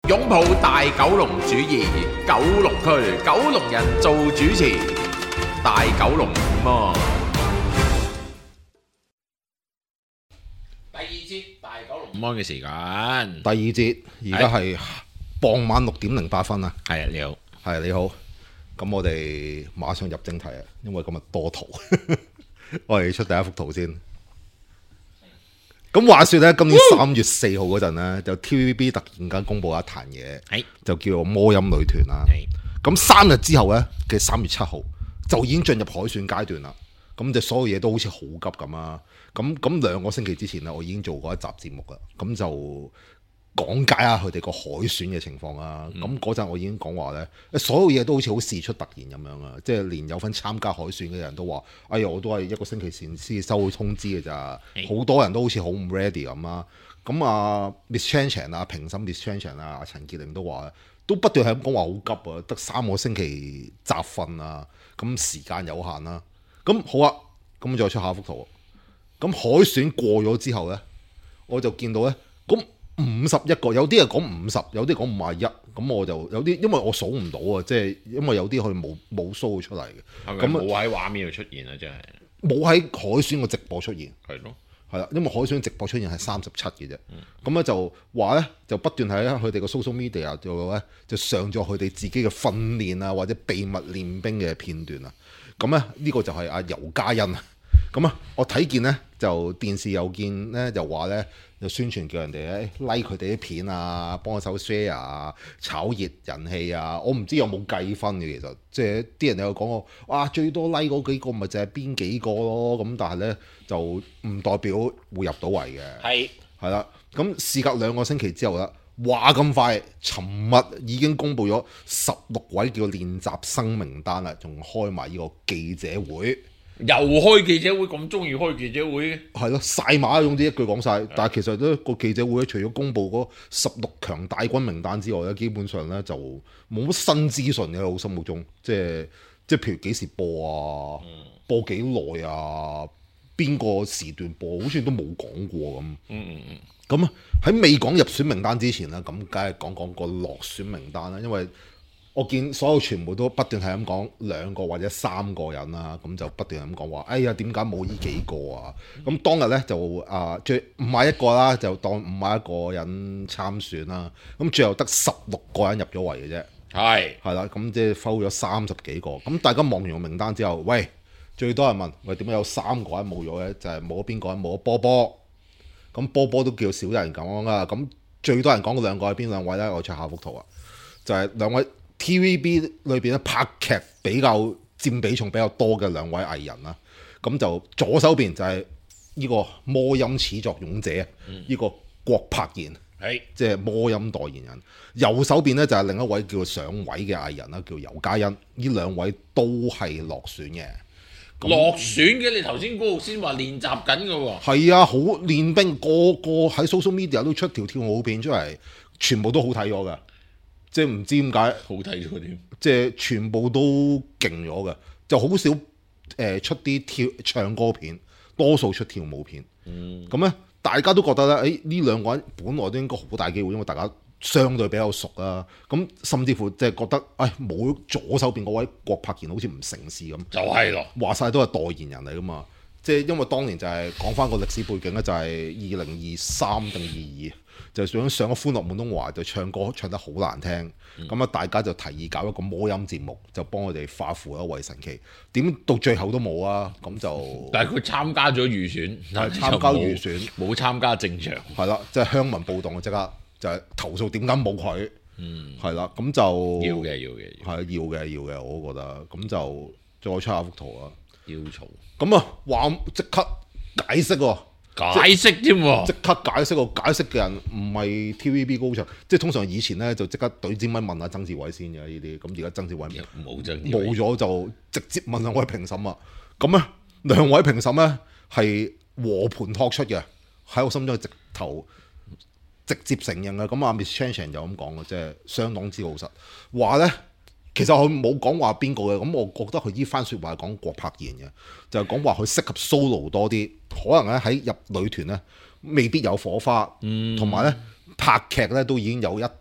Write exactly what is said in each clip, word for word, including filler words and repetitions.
擁抱大九龍主義，九龍區九龍人做主持，大九龍午安。第二節大九龍午安嘅時間， 第二節而家係傍晚六點零八分啊！ 係啊，你好， 係你好，咁我哋馬上入正題啊，因為今日多圖，我哋出第一幅圖先。咁話說咧，今年三月四號嗰陣咧，就 T V B B 突然間公布一壇嘢， 係就叫做魔音女團啦。咁三日之後咧嘅三月七號就已經進入海選階段啦。咁就所有嘢都好似好急咁啊！咁咁兩個星期之前咧，我已經做過一集節目啦。咁就講解下佢哋個海選嘅情況啊。咁嗰陣我已經講話咧，所有嘢都好似好事出突然咁樣啊！即係連有份參加海選嘅人都話：哎呀，我都係一個星期前先收到通知嘅咋。好多人都好似好唔 ready 咁啊！咁啊，Miss Chan Chan 啊，評審 Miss Chan Chan 啊，陳潔玲都話，都不斷係咁講話好急啊，得三個星期集訓啊，咁時間有限啦。咁好啊，咁再出下一幅圖。咁海選過咗之後呢，我就見到呢，咁五十一個，有啲係講五十，有啲講五十一，咁我就有啲，因為我數唔到啊，即係因為有啲佢冇冇 show 出嚟嘅， 咁冇喺畫面度出現啊，真係冇喺海選個直播出現， 係咯， 係啦，因為海選直播出現係三十七嘅啫，咁咧、嗯、就話呢，就不斷喺佢哋個 social media 度咧就上咗佢哋自己嘅訓練啊，或者秘密練兵嘅片段啊，咁咧呢個就係阿尤嘉欣啊。咁啊，我睇見咧就電視又見咧就話咧就宣傳叫人哋咧 like 佢哋啲片啊，幫手 share 啊，炒熱人氣啊。我唔知有冇計分嘅，其實即係啲人有講過，哇最多 like 嗰幾個咪就係邊幾個咯。咁但係咧就唔代表會入到圍嘅。係係啦，咁事隔兩個星期之後啦，話咁快，尋日已經公布咗十六位叫練習生名單啦，仲開埋呢個記者會。 又開記者會，咁中意開記者會嘅？ 係咯，晒馬總之一句講晒。但係其實咧個記者會咧，除咗公布嗰十六強大軍名單之外咧，基本上咧就冇乜新資訊嘅，我心目中，即係即係譬如幾時播啊，嗯、播幾耐啊，邊個時段播，好似都冇講過咁。嗯嗯嗯。咁喺未講入選名單之前咧，咁梗係講講個落選名單啦，因為我見所有傳媒都不斷係咁講兩個或者三個人啦，咁就不斷咁講話，哎呀點解冇呢幾個啊？咁當日咧就啊最唔係一個啦，就當唔係一個人參選啦。咁最後得十六個人入咗圍嘅啫。係係啦，咁即係收咗三十幾個。咁大家望完個名單之後，喂，最多人問，喂點解有三個人冇咗咧？就係冇咗邊個人？冇咗波波。咁波波都叫少人講啦。咁最多人講嘅兩個係邊兩位咧？我出下幅圖啊，就係、是、兩位。T V B 裏邊咧拍劇比較佔比重比較多嘅兩位藝人啦，咁就左手邊就係呢個魔音始作俑者，呢、嗯、個郭柏妍，係即係魔音代言人。右手邊咧就係另一位叫上位嘅藝人啦，叫尤嘉欣。呢兩位都係落選嘅。 落選嘅，你頭先嗰度先話練習緊嘅喎。 係啊，好練兵，個個喺 social media 都出條跳舞片出嚟，全部都好睇咗㗎。即係唔知點解好睇咗點， 即係全部都勁咗嘅，就好少誒、呃、出啲跳唱歌片，多數出跳舞片。嗯，咁咧大家都覺得咧，誒呢兩個人本來都應該好大機會，因為大家相對比較熟啦。咁甚至乎即係覺得，誒冇左手邊嗰位郭柏妍好似唔成事咁， 就係咯， 話晒都係代言人嚟噶嘛。即係因為當年就係講翻個歷史背景咧，就係二零二三定二二。就想上咗歡樂滿東華就唱歌唱得好難聽，咁啊、嗯、大家就提議搞一個魔音節目，就幫佢哋化腐啦為神奇。點到最後都冇啊，咁就但係佢參加咗預選， 係參加預選， 冇參加正場。係啦，即係鄉民暴動即刻就係投訴點解冇佢？嗯，係啦，咁就要嘅要嘅， 係要嘅要嘅，我都覺得咁就再出下幅圖啦。 要嘈咁啊，話即刻解釋喎。 解釋添喎， 即刻解釋喎！解釋嘅人唔係 T V B 高層，即係通常以前咧就即刻懟支咪問下曾志偉先嘅呢啲，咁而家曾志偉冇曾志偉冇咗就直接問兩位評審啊！咁咧兩位評審咧係和盤托出嘅，喺我心中直頭直接承認嘅。咁啊 Miss Chan Chan 就咁講嘅，即係相當之老實話咧。其實佢冇講話邊個嘅，咁我覺得佢呢番説話係講郭柏妍嘅，就係講話佢適合 solo 多啲，可能咧喺入女團咧未必有火花，同埋咧拍劇咧都已經有一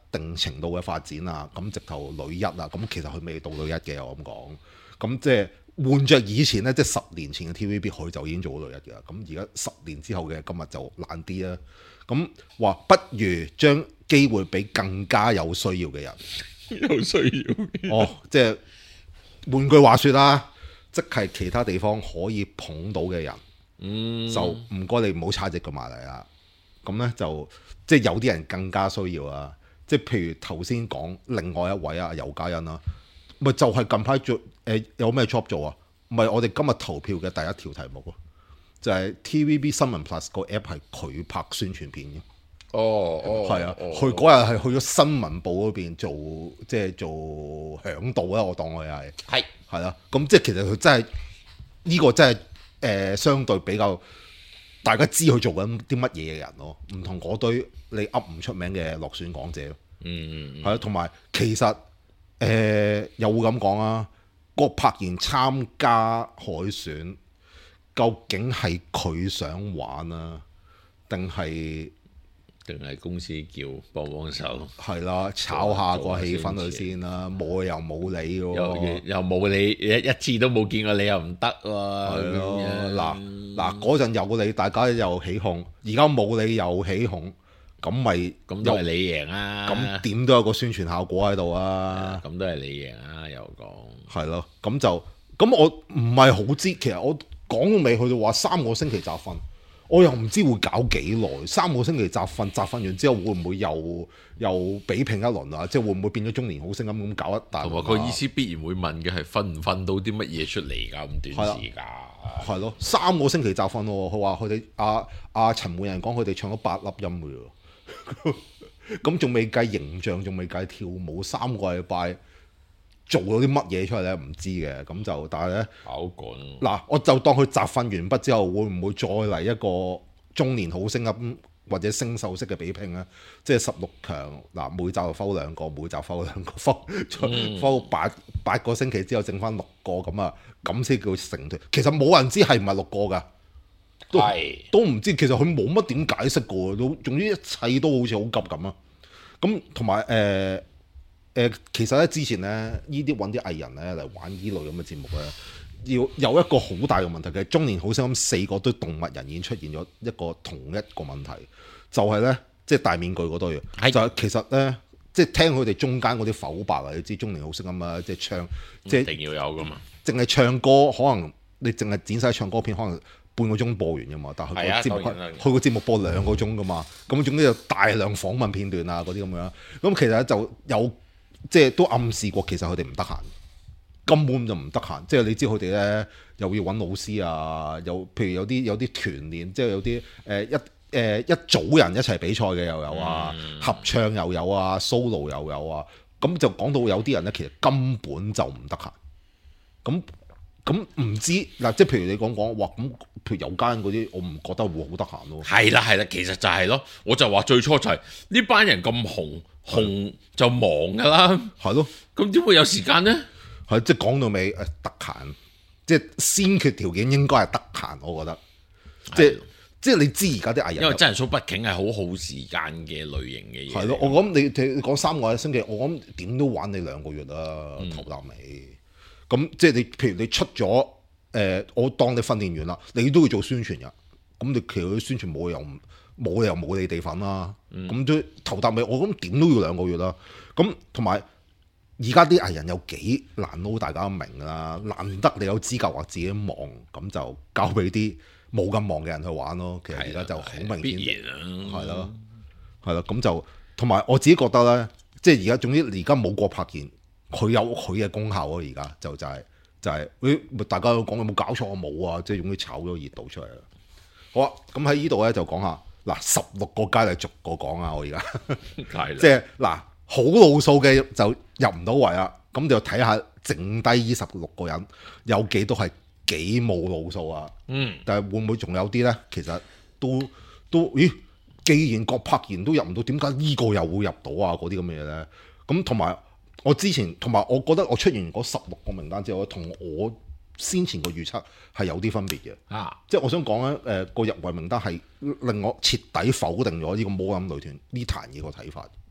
定程度嘅發展啊，咁直頭女一啊，咁其實佢未到女一嘅，我咁講。咁即係換着以前呢，即係十年前嘅 T V B，佢就已經做到女一嘅啦。咁而家十年之後嘅今日就難啲啦。咁話不如將機會俾更加有需要嘅人， 有需要哦，即係換句話說啦，即係其他地方可以捧到嘅人， 嗯， 就唔該你唔好叉隻腳埋嚟啦。咁呢，就即係有啲人更加需要啊。即係譬如頭先講另外一位啊，尤嘉欣啦，咪就係、是、近排做誒有咩 job 做啊？咪我哋今日投票嘅第一條題目咯，就係、是、T V B 新聞 Plus 個 app 係佢拍宣傳片嘅。 哦哦， 係啊， 哦佢嗰日係去咗新聞部嗰邊做，即係做響導啦。我當佢係係係啦。咁即係其實佢真係呢、這個真係誒、呃、相對比較大家知佢做緊啲乜嘢嘅人咯，唔同嗰堆你噏唔出名嘅落選港姐咯。 嗯， 係啊，同埋其實誒、呃、又會咁講啊，郭柏妍參加海選，究竟係佢想玩啊，定係？ 定係公司叫幫幫手， 係啦，炒下個氣氛佢先啦，冇又冇理喎， 又又冇你一一次都冇見過你又唔得喎。 係咯， 咁樣嗱嗱嗰陣有你，大家又起哄，而家冇你又起哄，咁咪咁都係你贏啊！ 咁點都有個宣傳效果喺度啊！ 咁都係你贏啊！又講係咯，咁就咁我唔係好知，其實我講到尾去到話三個星期集訓。我又唔知會搞幾耐，三個星期集訓，集訓完之後會唔會又又比拼一輪啊？即係會唔會變咗中年好聲咁咁搞一大輪？ 同埋佢意思必然會問嘅係瞓唔瞓到啲乜嘢出嚟㗎？咁短時間係咯，三個星期集訓喎。佢話佢哋阿阿陳奐仁講佢哋唱咗八粒音嘅喎，咁仲未計形象，仲未計跳舞，三個禮拜做咗啲乜嘢出嚟咧？唔知嘅，咁就但係咧， 考趕嗱，我就當佢集訓完畢之後，會唔會再嚟一個中年好聲音或者星秀式嘅比拼咧？即係十六強嗱，每集就抽兩個，每集抽兩個，抽抽八八個星期之後剩翻六個咁啊，咁先叫成團。其實冇人知係唔係六個㗎，都係都唔知。其實佢冇乜點解釋過，都總之一切都好似好急咁啊。咁同埋誒。誒，其實咧之前咧，呢啲揾啲藝人咧嚟玩依類咁嘅節目咧，要有一個好大嘅問題嘅。中年好聲音四個都動物人已經出現咗一個同一個問題，就係、是、咧，即係戴面具嗰堆， 是就係其實咧，即係聽佢哋中間嗰啲剖白啊，你知中年好聲音啊，即係唱，即係一定要有噶嘛。 淨係唱歌，可能你淨係剪晒唱歌片，可能半個鐘播完噶嘛，但係佢個節目，佢個節目播兩個鐘噶嘛，咁總之有大量訪問片段啊嗰啲咁樣，咁其實就有。即係都暗示過，其實佢哋唔得閒，根本就唔得閒。即係你知佢哋咧，又要揾老師啊，又譬如有啲有啲團練，即係有啲誒、呃、一誒、呃、一組人一齊比賽嘅又有啊，嗯、合唱又有啊 ，solo 又有啊。咁就講到有啲人咧，其實根本就唔得閒。咁咁唔知嗱，即係譬如你講講，哇咁，譬如有間嗰啲，我唔覺得會好得閒咯。 係啦係啦，其實就係咯，我就話最初就係呢班人咁紅。紅就忙噶啦， 係咯， 咁點會有時間呢？ 係即係講到尾誒得閒，即係先決條件應該係得閒，我覺得。即係即係你知而家啲藝人， 因為真人 show 畢竟係好耗時間嘅類型嘅嘢。 係咯，我諗你你講三個一星期，我諗點都玩你兩個月啦， 嗯、 頭啖尾。咁即係你譬如你出咗誒、呃，我當你訓練完啦，你都要做宣傳㗎。咁你其實啲宣傳冇又唔〜冇理由冇你哋份啦，咁都、嗯、頭啖尾，我諗點都要兩個月啦。咁同埋而家啲藝人有幾難撈，大家都明啦。難得你有資格話自己忙，咁就交俾啲冇咁忙嘅人去玩咯。其實而家就好明顯，係咯，係咯。咁就同埋我自己覺得咧，即係而家總之而家冇郭柏妍，佢有佢嘅功效咯。而家就就係、是、就係、是，誒大家都講有冇搞錯啊？冇啊，即係總之炒咗熱度出嚟啦。好啊，咁喺呢度咧就講下。嗱，十六個階你逐個講啊！我而家即係嗱，好路數嘅就入唔到圍啦。咁就睇下剩低呢十六個人有幾多係幾冇路數啊？嗯，但係會唔會仲有啲咧？其實都都咦？既然郭柏妍都入唔到，點解呢個又會入到啊？嗰啲咁嘅嘢咧？咁同埋我之前同埋我覺得我出現嗰十六個名單之後，同我先前個預測係有啲分別嘅，啊、即係我想講咧，誒、呃、個入圍名單係令我徹底否定咗呢個魔音女團呢壇嘢個睇法。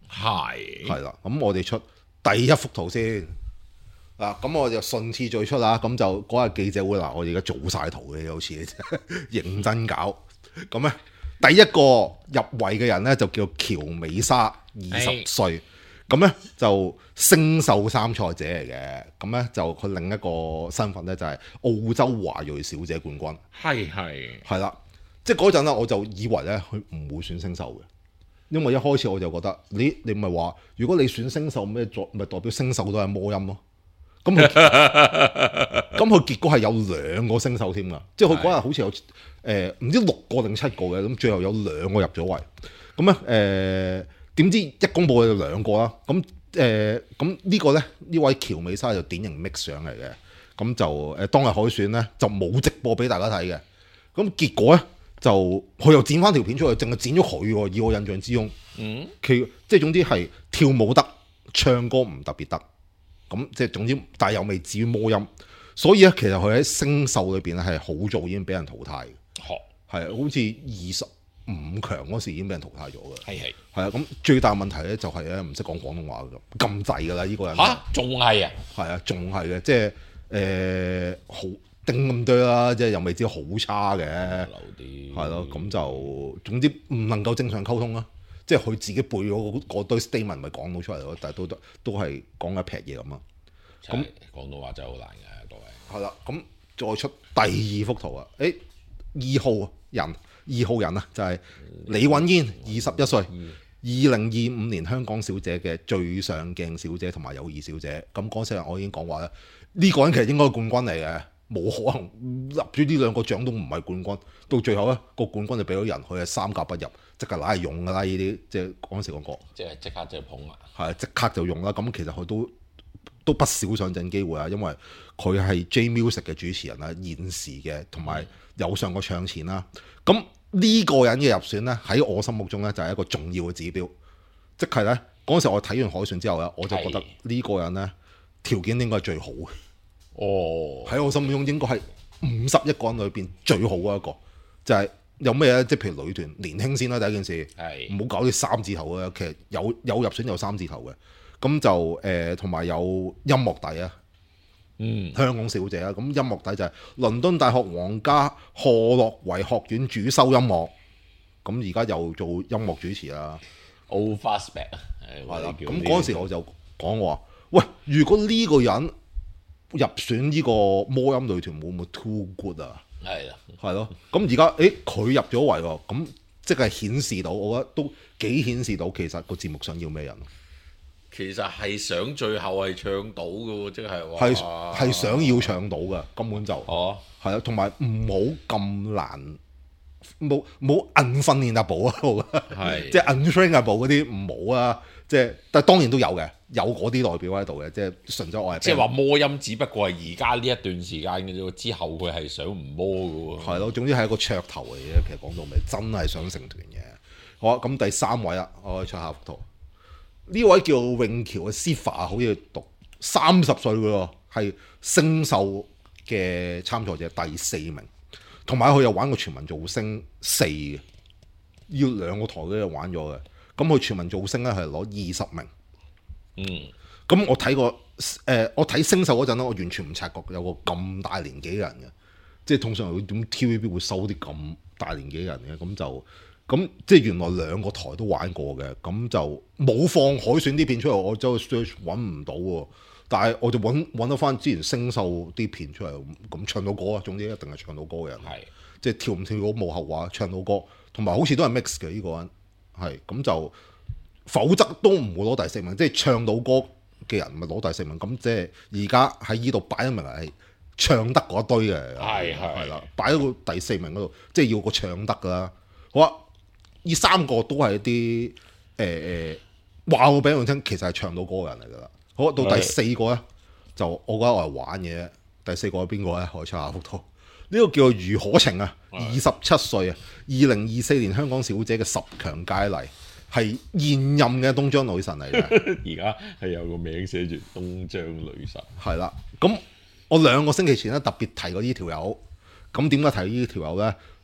係係啦，咁我哋出第一幅圖先。嗱，咁我就順次序出啦，咁就嗰日記者會嗱，我哋而家做晒圖嘅，好似認真搞。咁咧，第一個入圍嘅人咧就叫喬美莎，二十歲，咁咧就星秀參賽者嚟嘅，咁咧就佢另一個身份咧就係澳洲華裔小姐冠軍， 係係係啦，即係嗰陣咧我就以為咧佢唔會選星秀嘅。因為一開始我就覺得，你你唔係話，如果你選星秀咩作，咪代表星秀都係魔音咯。咁佢咁佢結果係有兩個星秀添㗎，即係佢嗰日好似有誒唔、呃、知六個定七個嘅，咁最後有兩個入咗圍。咁咧誒點知一公佈就兩個啦。咁誒咁呢個咧呢位喬美莎就典型 mix 上嚟嘅，咁就誒、呃、當日海選咧就冇直播俾大家睇嘅。咁結果咧。就佢又剪翻條片出嚟，淨係剪咗佢喎。以我印象之中，嗯，佢即係總之係跳舞得，唱歌唔特別得，咁即係總之，但係又未至於魔音。所以咧，其實佢喺星秀裏邊咧係好早已經俾人淘汰嘅，係係、哦、好似二十五強嗰時已經俾人淘汰咗嘅，係係係啊。咁最大問題咧就係咧唔識講廣東話嘅，咁滯㗎啦呢個人嚇，仲係啊， 係啊，仲係嘅，即係誒好。定咁多啦，即係又未知好差嘅，係咯，咁就總之唔能夠正常溝通啦。即係佢自己背咗嗰堆 statement 咪講到出嚟咯，但係都都係講一撇嘢咁啊。咁廣東話真係好難嘅，各位。 係啦，咁再出第二幅圖啊，誒二號人，二號人啊，就係、是、李允嫣，二十一歲，二零二五年香港小姐嘅最上鏡小姐同埋友誼小姐。咁嗰時我已經講話啦，呢、這個人其實應該係冠軍嚟嘅。冇可能入咗呢兩個獎都唔係冠軍，到最後咧個冠軍就俾咗人，佢係三甲不入，即係攞嚟用㗎啦！呢啲即係嗰陣時講過， 即係即刻就捧啦， 係即刻就用啦。咁其實佢都都不少上陣機會啊，因為佢係 J Music 嘅主持人啦，現時嘅同埋有上過唱前啦。咁呢個人嘅入選咧，喺我心目中咧就係一個重要嘅指標，即係咧嗰陣時我睇完海選之後咧，我就覺得呢個人咧條件應該係最好嘅。哦，喺我心目中應該係五十一個人裏邊最好嘅一個，就係、是、有咩咧？即係譬如女團年輕先啦，第一件事，唔好搞啲三字頭嘅。其實有有入選有三字頭嘅，咁就誒同埋有音樂底啊，嗯，香港小姐啊，咁音樂底就係倫敦大學皇家賀洛維學院主修音樂，咁而家又做音樂主持啦 Old Fastback 係啦。咁嗰陣時我就講話，喂，如果呢個人入選呢個魔音女團會唔會 too good 啊？係啊，係咯。咁而家誒佢入咗圍喎，咁即係顯示到，我覺得都幾顯示到其實個節目想要咩人。 其實係想最後係唱到嘅喎，即係話係係想要唱到嘅，根本就哦係啊，同埋唔好咁難，冇冇 untrainable 啊，係即係 untrainable 嗰啲唔好啊。即係，但係當然都有嘅，有嗰啲代表喺度嘅，即係純粹我係。即係話魔音，只不過係而家呢一段時間嘅啫，之後佢係想唔魔嘅喎。係咯，總之係一個噱頭嚟嘅。其實講到尾，真係想成團嘅。好啊，咁第三位啦，我可以出下幅圖。呢位叫永橋嘅 Siva，好似讀三十歲嘅喎，係星秀嘅參賽者第四名，同埋佢又玩過全民造星四嘅，要兩個台都有玩咗嘅。咁佢全民造星咧係攞二十名，嗯，咁我睇過誒、呃，我睇星秀嗰陣咧，我完全唔察覺有個咁大年紀嘅人嘅，即係通常會點 T V B 會收啲咁大年紀嘅人嘅，咁就咁即係原來兩個台都玩過嘅，咁就冇放海選啲片出嚟，我走去 search 揾唔到喎，但係我就揾揾到翻之前星秀啲片出嚟，咁唱到歌啊，總之一定係唱到歌嘅人，係即係跳唔跳到冇後話，唱到歌，同埋好似都係 mix 嘅呢個人。係咁就，否則都唔會攞第四名。即係唱到歌嘅人咪攞第四名。咁即係而家喺呢度擺咗明係唱得嗰堆嘅，係係係啦，擺喺個第四名嗰度，即係要個唱得噶啦。好啊，呢三個都係一啲誒誒話我俾人聽，其實係唱到歌嘅人嚟噶啦。好，到第四個咧，就我覺得我係玩嘅啫。第四個係邊個咧？可以出下幅圖。呢、這個叫做余可晴啊，二十七歲啊，二零二四年香港小姐嘅十強佳麗，係現任嘅東張女神嚟嘅。而家係有個名寫住東張女神。係啦，咁我兩個星期前咧特別提過呢條友，咁點解提呢條友咧？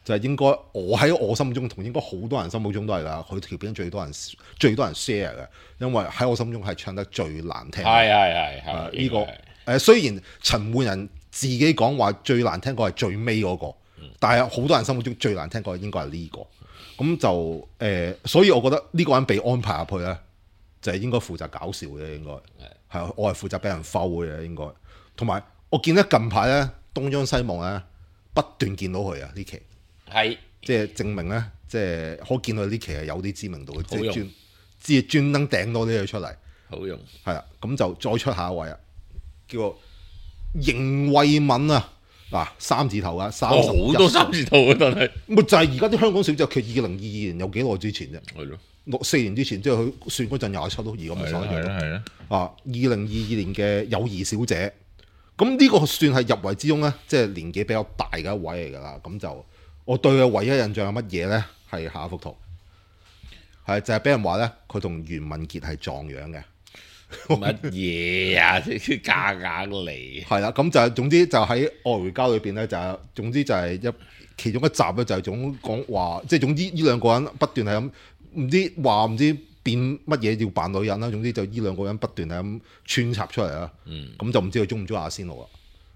就係應該我喺我心目中同應該好多人心目中都係㗎，佢條片最多人最多人 share 嘅，因為喺我心中係唱得最難聽。 係係係係呢個誒，雖然陳奐仁自己講話最難聽個係最尾嗰個，嗯、但係好多人心目中最難聽個應該係呢個。咁就誒、呃，所以我覺得呢個人被安排入去咧，就係應該負責搞笑嘅，應該係的我係負責俾人摟嘅應該。同埋我見得近排咧東張西望咧不斷見到佢啊呢期。係，即係證明咧，即係可見佢呢期係有啲知名度嘅，即係專，即係專登掟多啲嘢出嚟， 好用。係啦，咁就再出下一位啊，叫做邢慧敏啊，嗱三字頭啊，三十好多三字頭啊，但係咪就係而家啲香港小姐，佢二零二二年有幾耐之前啫？係咯，六四年之前，即係佢算嗰陣廿七咯，而家咪三樣咯。係啦，啊，二零二二年嘅友誼小姐，咁呢個算係入圍之中咧，即係年紀比較大嘅一位嚟㗎啦，咁就。我對佢唯一印象係乜嘢咧？係下一幅圖，係就係、是、俾人話咧，佢同袁文傑係撞樣嘅。 乜嘢啊？啲假假嚟。係啦，咁就係總之就喺《愛回家》裏邊咧，就係總之就係一其中一集咧，就係總講話，即係總之呢兩個人不斷係咁唔知話唔知變乜嘢要扮女人啦。總之就呢兩個人不斷係咁穿插出嚟啦。嗯。咁就唔知佢中唔中意阿仙奴啦。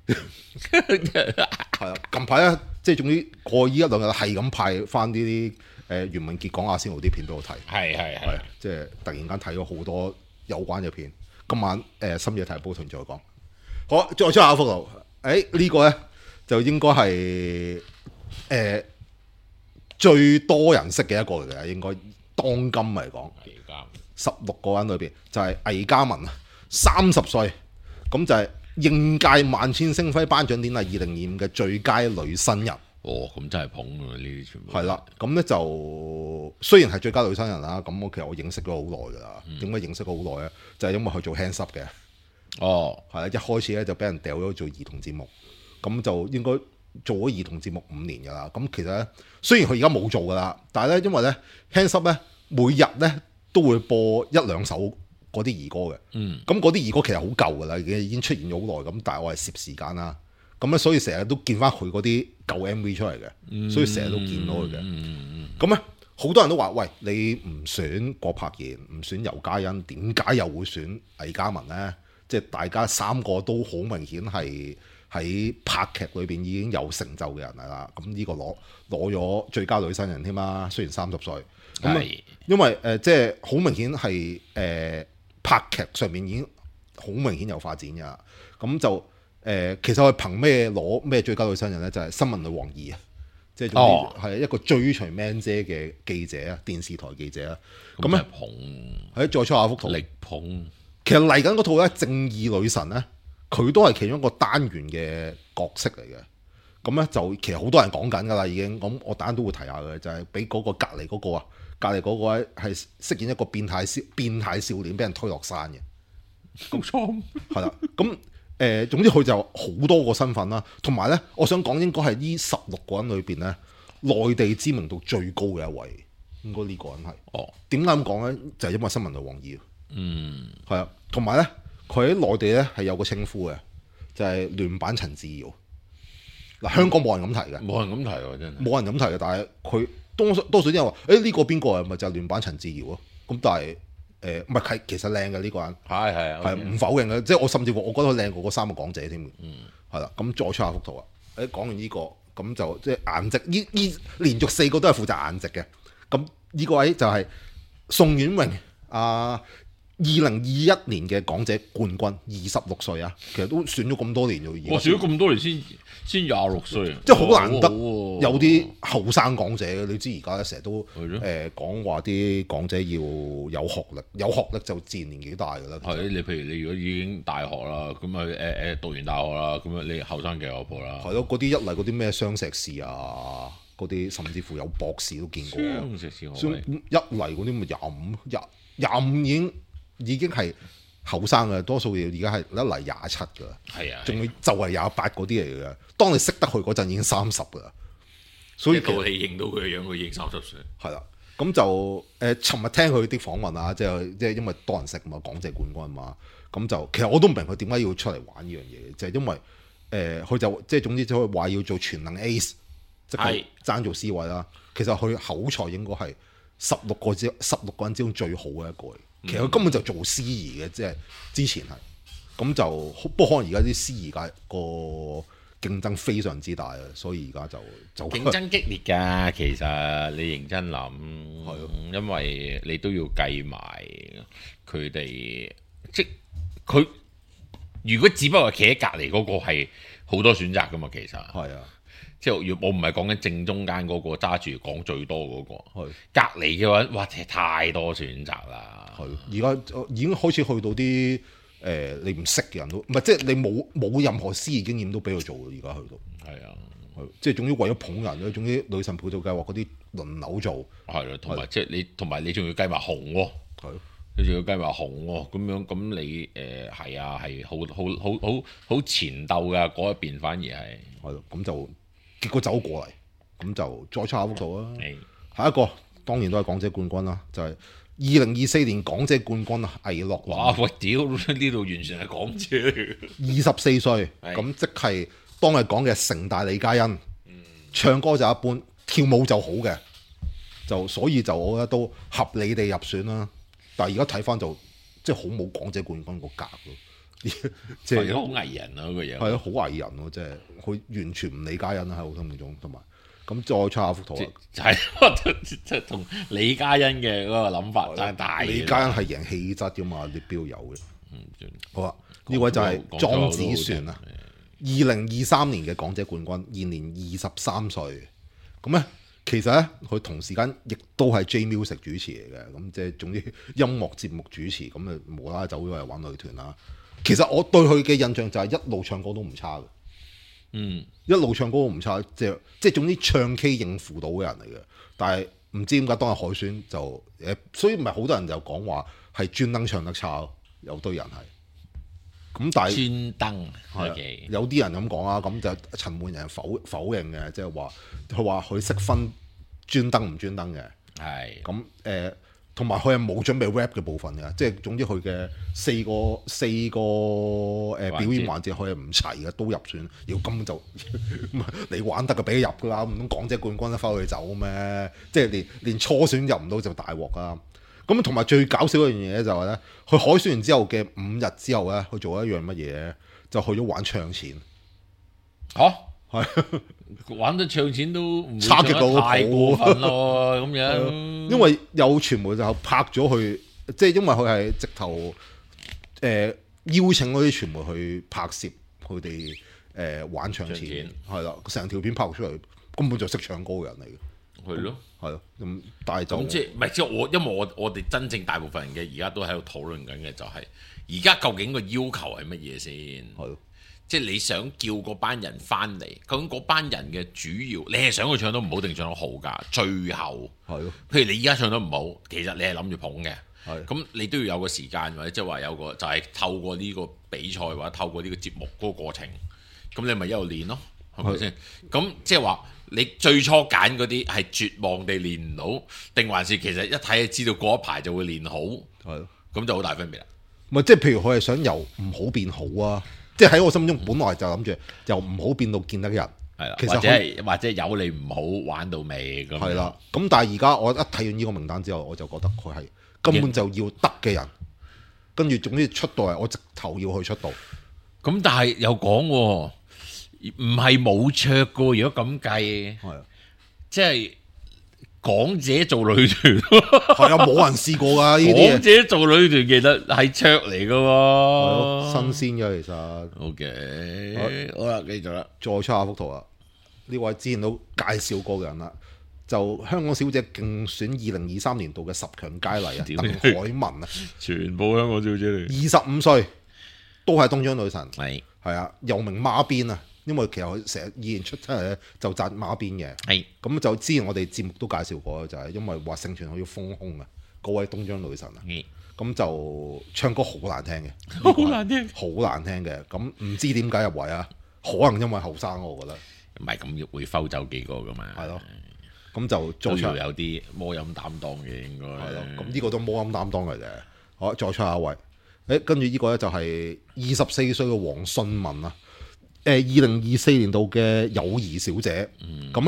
係啊，近排咧，即係總之過呢一兩日係咁派翻啲啲誒袁文傑講阿仙奴啲片俾我睇，係係係，即係突然間睇咗好多有關嘅片。今晚誒、呃、深夜睇報同再講。好，再出下一幅圖，誒、欸這個、呢個咧就應該係誒、呃、最多人識嘅一個嚟嘅，應該當今嚟講，十六個人裏邊就係魏嘉文啊，三十歲，咁就係、是。應屆萬千星輝頒獎典禮二零二五嘅最佳女新人。 哦，咁真係捧啊！呢啲全部係啦，咁咧就雖然係最佳女新人啦，咁我其實我認識咗好耐㗎啦。點解、嗯、認識咗好耐咧？就係、是、因為佢做 Hands Up 嘅。哦，係啦，一開始咧就俾人掉咗做兒童節目，咁就應該做咗兒童節目五年㗎啦。咁其實咧，雖然佢而家冇做㗎啦，但係咧因為咧 Hands Up 咧每日咧都會播一兩首嗰啲兒歌嘅，咁嗰啲兒歌其實好舊噶啦，已經已經出現咗好耐咁，但係我係攝時間啦，咁咧所以成日都見翻佢嗰啲舊 M V 出嚟嘅，嗯、所以成日都見到佢嘅。咁咧好多人都話：喂，你唔選郭柏妍，唔選尤嘉欣，點解又會選魏嘉文咧？即係大家三個都好明顯係喺拍劇裏邊已經有成就嘅人嚟啦。咁呢個攞攞咗最佳女新人添啦，雖然三十歲，咁是因為誒、呃、即係好明顯係誒。呃拍劇上面已經好明顯有發展㗎，咁就誒、呃、其實佢憑咩攞咩最佳女新人咧？就係、是、新聞女王二啊，即係總之係一個追隨 Man 姐嘅記者啊，電視台記者啊，咁咧捧，喺再出下幅圖，力捧。其實嚟緊嗰套咧《正義女神》咧，佢都係其中一個單元嘅角色嚟嘅。咁咧就其實好多人講緊㗎啦，已經咁我等陣都會提下嘅，就係俾嗰個隔離嗰個啊。隔離嗰個咧係飾演一個變態少變態少年，俾人推落山嘅，好慘。係啦，咁誒、呃、總之佢就好多個身份啦，同埋咧，我想講應該係呢十六個人裏邊咧，內地知名度最高嘅一位，應該呢個人係。哦，點解咁講咧？就係、是、因為新聞女王二。嗯，係啊，同埋咧，佢喺內地咧係有個稱呼嘅，就係、是、亂版陳自瑤。嗱，香港冇人咁提嘅， 冇人咁提喎，真係冇人咁提嘅，但係佢。多數多數啲人話，誒、欸、呢、這個邊個啊？咪就係、是、亂版陳自瑤咯。咁但係誒唔係係其實靚嘅呢個人，係係係唔否認嘅。即係我甚至乎我覺得佢靚過嗰三個港姐添。嗯，係啦。咁再出下幅圖啊！誒、欸、講完呢、這個，咁就即係顏值，呢呢連續四個都係負責顏值嘅。咁呢個位就係宋婉榮啊。二零二一年嘅港姐冠軍，二十六歲啊，其實都選咗咁多年咗。 我選咗咁多年先先廿六歲， 即係好難得有啲後生港姐。你知而家咧成日都誒講話啲港姐要有學歷，有學歷就自然年紀大㗎啦。 係你譬如你如果已經大學啦，咁啊誒誒讀完大學啦，咁啊你後生嘅有婆啦。 係咯，嗰啲一嚟嗰啲咩雙碩士啊，嗰啲甚至乎有博士都見過。雙碩士學歷一嚟嗰啲咪廿五廿廿五已經。已經係後生嘅，多數而家係一嚟廿七㗎，係啊，仲要就係廿八嗰啲嚟嘅。當你識得佢嗰陣已經三十㗎啦，所以到你認到佢嘅樣，佢已經三十歲。係啦，咁就誒，尋、呃、日聽佢啲訪問啊，即係即係因為多人識嘛，港姐冠軍嘛，咁就其實我都唔明佢點解要出嚟玩呢樣嘢，就係、是、因為誒佢、呃、就即係總之就話要做全能 Ace， 即係爭做 C 位啦。其實佢口才應該係十六個之十六個人之中最好嘅一個。其實佢根本就做司儀嘅，即係之前係咁就，不過可能而家啲司儀界個競爭非常之大啊，所以而家就就競爭激烈㗎。其實你認真諗，因為你都要計埋佢哋，即佢如果只不過企喺隔離嗰個係好多選擇㗎嘛，其實係啊。 即係我唔係講緊正中間嗰個揸住講最多嗰、嗰個， 係隔離嘅話，哇！太多選擇啦。 係，而家已經開始去到啲誒、呃、你唔識嘅人都，唔係即係你冇冇任何司儀經驗都俾佢做。而家去到係啊，係即係總之為咗捧人咧，總之女神配套計劃嗰啲輪流做係咯，同埋即係你同埋你仲要計埋紅喎， 係咯， 你仲要計埋紅喎，咁樣咁你誒係、呃、啊係好好好好好前鬥㗎嗰一邊，反而係係咯，咁就。結果走過嚟，咁就再差幅度啦。 係下一個當然都係港姐冠軍啦，就係二零二四年港姐冠軍啊，魏樂雲。 哇！喂，屌呢度完全係港姐嚟嘅。 二十四歲，咁即係當日講嘅城大李嘉欣。嗯、唱歌就一般，跳舞就好嘅，就所以就我覺得都合理地入選啦。但係而家睇翻就即係好冇港姐冠軍個格咯。即係好藝人啊！嗰個嘢係咯，好藝人咯，即係佢完全唔理嘉欣喺我心目中，同埋咁再出下幅圖啊， 就係即係同李嘉欣嘅嗰個諗法真係大。 李嘉欣係贏氣質噶嘛，你邊有嘅？嗯，好啊，呢位就係莊子璇啊，二零二三年嘅港姐冠軍，現年二十三歲。咁咧，其實咧佢同時間亦都係 J Music 主持嚟嘅，咁即係總之音樂節目主持，咁啊無啦啦走咗嚟玩女團啦。其實我對佢嘅印象就係一路唱歌都唔差嘅， 嗯， 一路唱歌都唔差，即係即係總之唱 K 應付到嘅人嚟嘅。但係唔知點解當日海選就誒，所以唔係好多人就講話係專登唱得差咯，有堆人係。咁但係專登係 okay. 有啲人咁講啊，咁就陳奐仁否否認嘅，即係話佢話佢識分專登唔專登嘅， 係咁誒。同埋佢係冇準備 rap 嘅部分嘅，即係總之佢嘅四個四個誒、呃、表演環節佢係唔齊嘅，都入選。要根本就你玩得嘅俾佢入噶啦，唔通港姐冠軍都翻去走咩？即係連連初選入唔到就大鑊啦。咁同埋最搞笑一樣嘢就係咧，佢海選完之後嘅五日之後咧，佢做一樣乜嘢？就去咗玩唱錢。 嚇、啊！係玩得唱錢都唔差極到太過分咯，咁樣。 因為有傳媒就拍咗佢，即係因為佢係直頭誒、呃、邀請嗰啲傳媒去拍攝佢哋誒玩唱錢，係啦，成條片拍出嚟根本就識唱歌嘅人嚟嘅。係咯，係咯。咁但係就咁即係唔係即係我，因為我我哋真正大部分人嘅而家都喺度討論緊嘅就係而家究竟個要求係乜嘢先？係。即係你想叫嗰班人翻嚟，究竟嗰班人嘅主要，你係想佢唱得唔好定唱得好㗎？最後係咯，譬如你而家唱得唔好，其實你係諗住捧嘅，咁你都要有個時間，或者即係話有個就係、是、透過呢個比賽或者透過呢個節目嗰個過程，咁你咪一路練咯，係咪先？咁即係話你最初揀嗰啲係絕望地練唔到，定還是其實一睇就知道過一排就會練好？係咯，咁就好大分別啦。 唔係即係譬如佢係想由唔好變好啊！即係喺我心中，本來就諗住由唔好變到見得人，係啦，其實或者係或者有你唔好玩到尾咁。係啦， 咁但係而家我一睇完呢個名單之後，我就覺得佢係根本就要得嘅人，跟住總之出道係我直頭要去出道。 咁但係又講喎，唔係冇卓噶，如果咁計，係即係。港姐做女團係啊，冇人試過噶呢啲。 港姐做女團其實係卓嚟噶喎， 新鮮嘅其實。 O K，好啦，繼續啦， 再出下幅圖啊！呢位之前都介紹過嘅人啦，就香港小姐競選二零二三年度嘅十強佳麗啊，鄧海文啊， 全部香港小姐嚟， 二十五歲，都係東張女神， 係係啊，又名孖辮啊。因為其實佢成日以前出出嚟咧就紮孖辮嘅，係咁就之前我哋節目都介紹過，就係、是、因為話盛傳佢要豐胸啊，嗰位東張女神啊，咁就唱歌好難聽嘅， 好難聽， 好難聽嘅，咁唔知點解入圍啊？可能因為後生，我覺得唔係咁會摟走幾個噶嘛， 係咯，咁就再出有啲魔音擔當嘅應該係咯，咁呢個都魔音擔當嚟嘅。好，再出下一位，誒跟住呢個咧就係二十四歲嘅黃信文啊。誒二零二四年度嘅友誼小姐，咁咧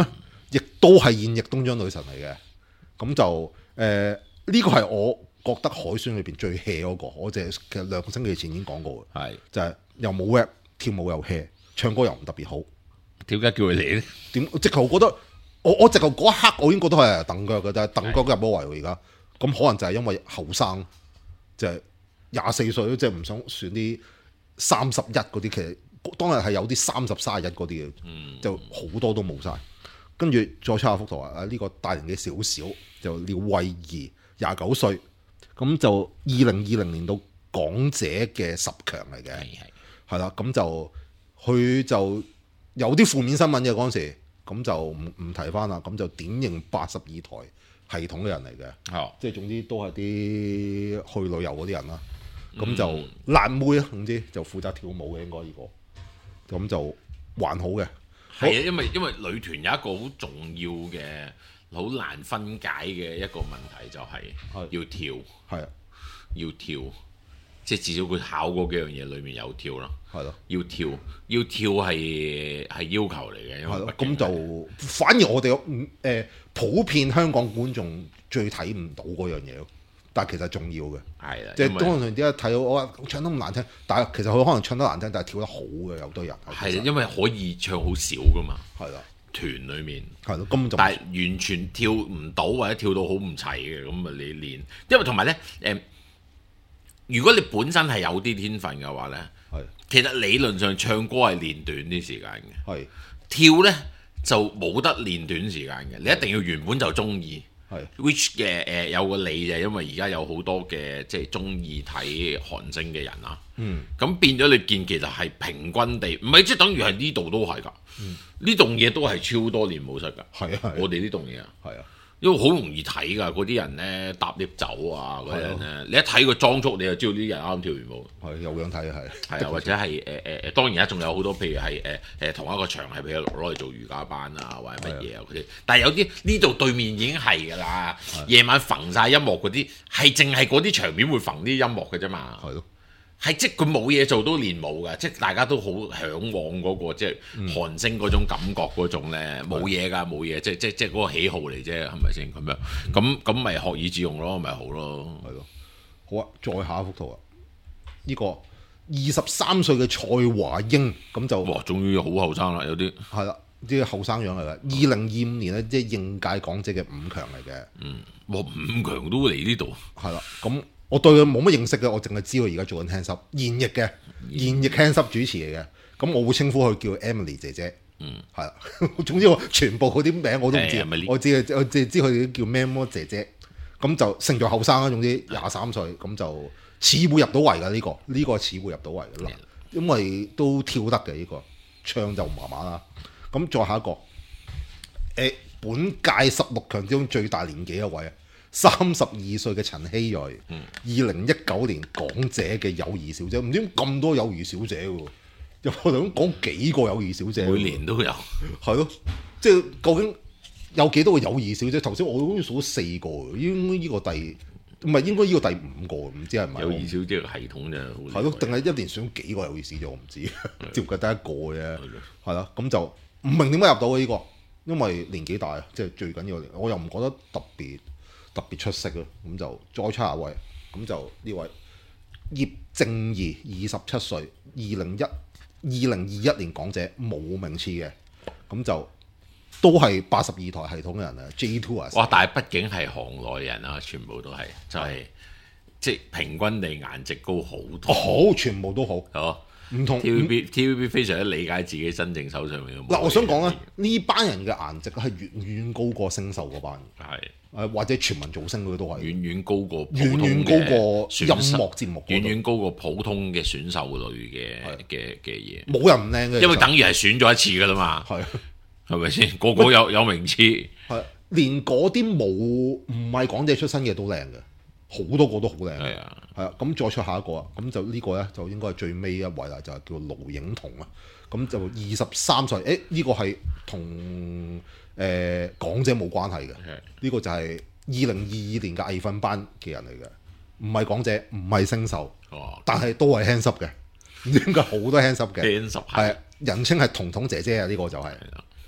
亦都係現役東張女神嚟嘅。咁就誒呢個係我覺得海選裏邊最 hea 嗰個，我淨係其實兩個星期前已經講過嘅， 係就係又冇 rap，跳舞又 hea，唱歌又唔特別好。 點解叫佢嚟咧？ 點直頭覺得我我直頭嗰一刻我已經覺得係蹬腳嘅，但係蹬腳入咗圍喎而家。咁可能就係因為後生，就係廿四歲，即係唔想選啲三十一嗰啲。其實當日係有啲三十三十一嗰啲嘅，就好多都冇晒。跟住再出下幅圖啊！呢、這個大年紀少少就廖慧儀廿九歲，咁就二零二零年到港姐嘅十強嚟嘅，係啦。咁就佢就有啲負面新聞嘅嗰陣時，咁就唔唔提翻啦。咁就典型八十二台系統嘅人嚟嘅， 哦、 即係總之都係啲去旅遊嗰啲人啦。咁、嗯、就爛妹啊，總之就負責跳舞嘅應該呢、這個，咁就還好嘅。 係啊，因為因為女團有一個好重要嘅、好難分解嘅一個問題，就係要跳， 係啊， 要跳，即係至少佢考嗰幾樣嘢裏面有跳啦， 係咯， 要跳，要跳係係要求嚟嘅，因為咁就反而我哋誒、呃、普遍香港觀眾最睇唔到嗰樣嘢咯。但係其實重要嘅， 係啦， 即係當然點解睇到我話唱得咁難聽，但係其實佢可能唱得難聽，但係跳得好嘅有堆人。 係因為可以唱好少噶嘛。係啦，團裡面係咯，根本就但係完全跳唔到或者跳到好唔齊嘅，咁啊你練，因為同埋咧誒，如果你本身係有啲天分嘅話咧，係其實理論上唱歌係練短啲時間嘅，係跳咧就冇得練短時間嘅，你一定要原本就中意。係 which 嘅誒、呃、有個理就係因為而家有好多嘅即係中意睇韓星嘅人啦，嗯，咁變咗你見其實係平均地，唔係即係等於係呢度都係㗎，呢棟嘢都係超多練舞室㗎，係啊，我哋呢棟嘢啊，係啊。因為好容易睇㗎，嗰啲人咧搭 lift 走啊，嗰啲人咧，你一睇個裝束，你就知道呢啲人啱跳完舞。係有樣睇係。係啊，或者係誒誒誒，當然而家仲有好多，譬如係誒誒同一個場係俾佢攞嚟做瑜伽班啊，或者乜嘢啊嗰啲。但係有啲呢度對面已經係㗎啦，夜晚揈晒音樂嗰啲，係淨係嗰啲場面會揈啲音樂嘅啫嘛。係咯。係即係佢冇嘢做都練舞㗎，即係大家都好嚮往嗰、嗰個即係韓星嗰種感覺嗰種咧，冇嘢㗎，冇嘢，即係即係即係嗰個喜好嚟啫，係咪先咁樣？咁咁咪學以致用咯，咪好咯。係咯，好啊，再下一幅圖啊，呢、呢個二十三歲嘅蔡華英咁就哇，終於好後生啦，有啲係啦，啲後生樣嚟嘅。二零二五年咧，即係應屆港姐嘅五強嚟嘅。嗯，哇，五強都會嚟呢度，係啦，咁。我對佢冇乜認識嘅，我淨係知佢而家做緊 hands up 現役嘅現役 hands up 主持嚟嘅，咁我會稱呼佢叫 Emily 姐姐，嗯，係啦，總之我全部嗰啲名我都唔知，欸、我知我淨係知佢叫咩麼姐姐，咁就勝在後生啦，總之廿三歲，咁就似會入到圍㗎呢個，呢、呢個似會入到圍㗎啦，因為都跳得嘅呢、呢個，唱就麻麻啦，咁再下一個，誒、欸，本屆十六強之中最大年紀一位啊！三十二歲嘅陳希睿，二零一九年港姐嘅友誼小姐，唔知咁多友誼小姐喎，有我哋講幾個友誼小姐，每年都有，係咯，即係究竟有幾多個友誼小姐？頭先我好似數咗四個，應該呢個第唔係應該呢個第五個，唔知係咪？友誼小姐嘅系統就係咯，定係一年選幾個友誼小姐我唔知，照計得一個啫，係啦，咁就唔明點解入到嘅呢個，因為年紀大，即係最緊要，我又唔覺得特別。特別出色咯，咁就再出下位，咁就呢位葉正義，二十七歲，二零一二零二一年港姐冇名次嘅，咁就都係八十二台系統嘅人啊 ，J two 啊，哇！但係畢竟係行內人啊，全部都係就係、是、即係平均地顏值高好多，好全部都好，好唔同 T V B T V B 非常之理解自己真正手上面嘅。嗱，我想講咧，呢班人嘅顏值係遠遠高過星秀嗰班，係。誒或者全民造星嗰啲都係遠遠高過普通遠遠高過音樂節目，遠遠高過普通嘅選秀類嘅嘅嘅嘢。冇人唔靚嘅，因為等於係選咗一次噶啦嘛。係係咪先？個個有有名次。係連嗰啲冇唔係港姐出身嘅都靚嘅，好多個都好靚。係啊，係啊。咁再出下一個啊，咁就呢個咧就應該係最尾一位啦，就係、是、叫盧影彤啊。咁就二十三歲，誒呢、呢個係同。誒、呃、港姐冇關係嘅，呢、這個就係二零二二年嘅藝訓班嘅人嚟嘅，唔係港姐，唔係星秀，哦、但係都係 hands up 嘅，唔知點解好多 hands up 嘅，係人稱係彤彤姐姐啊！呢、這個就係係啦，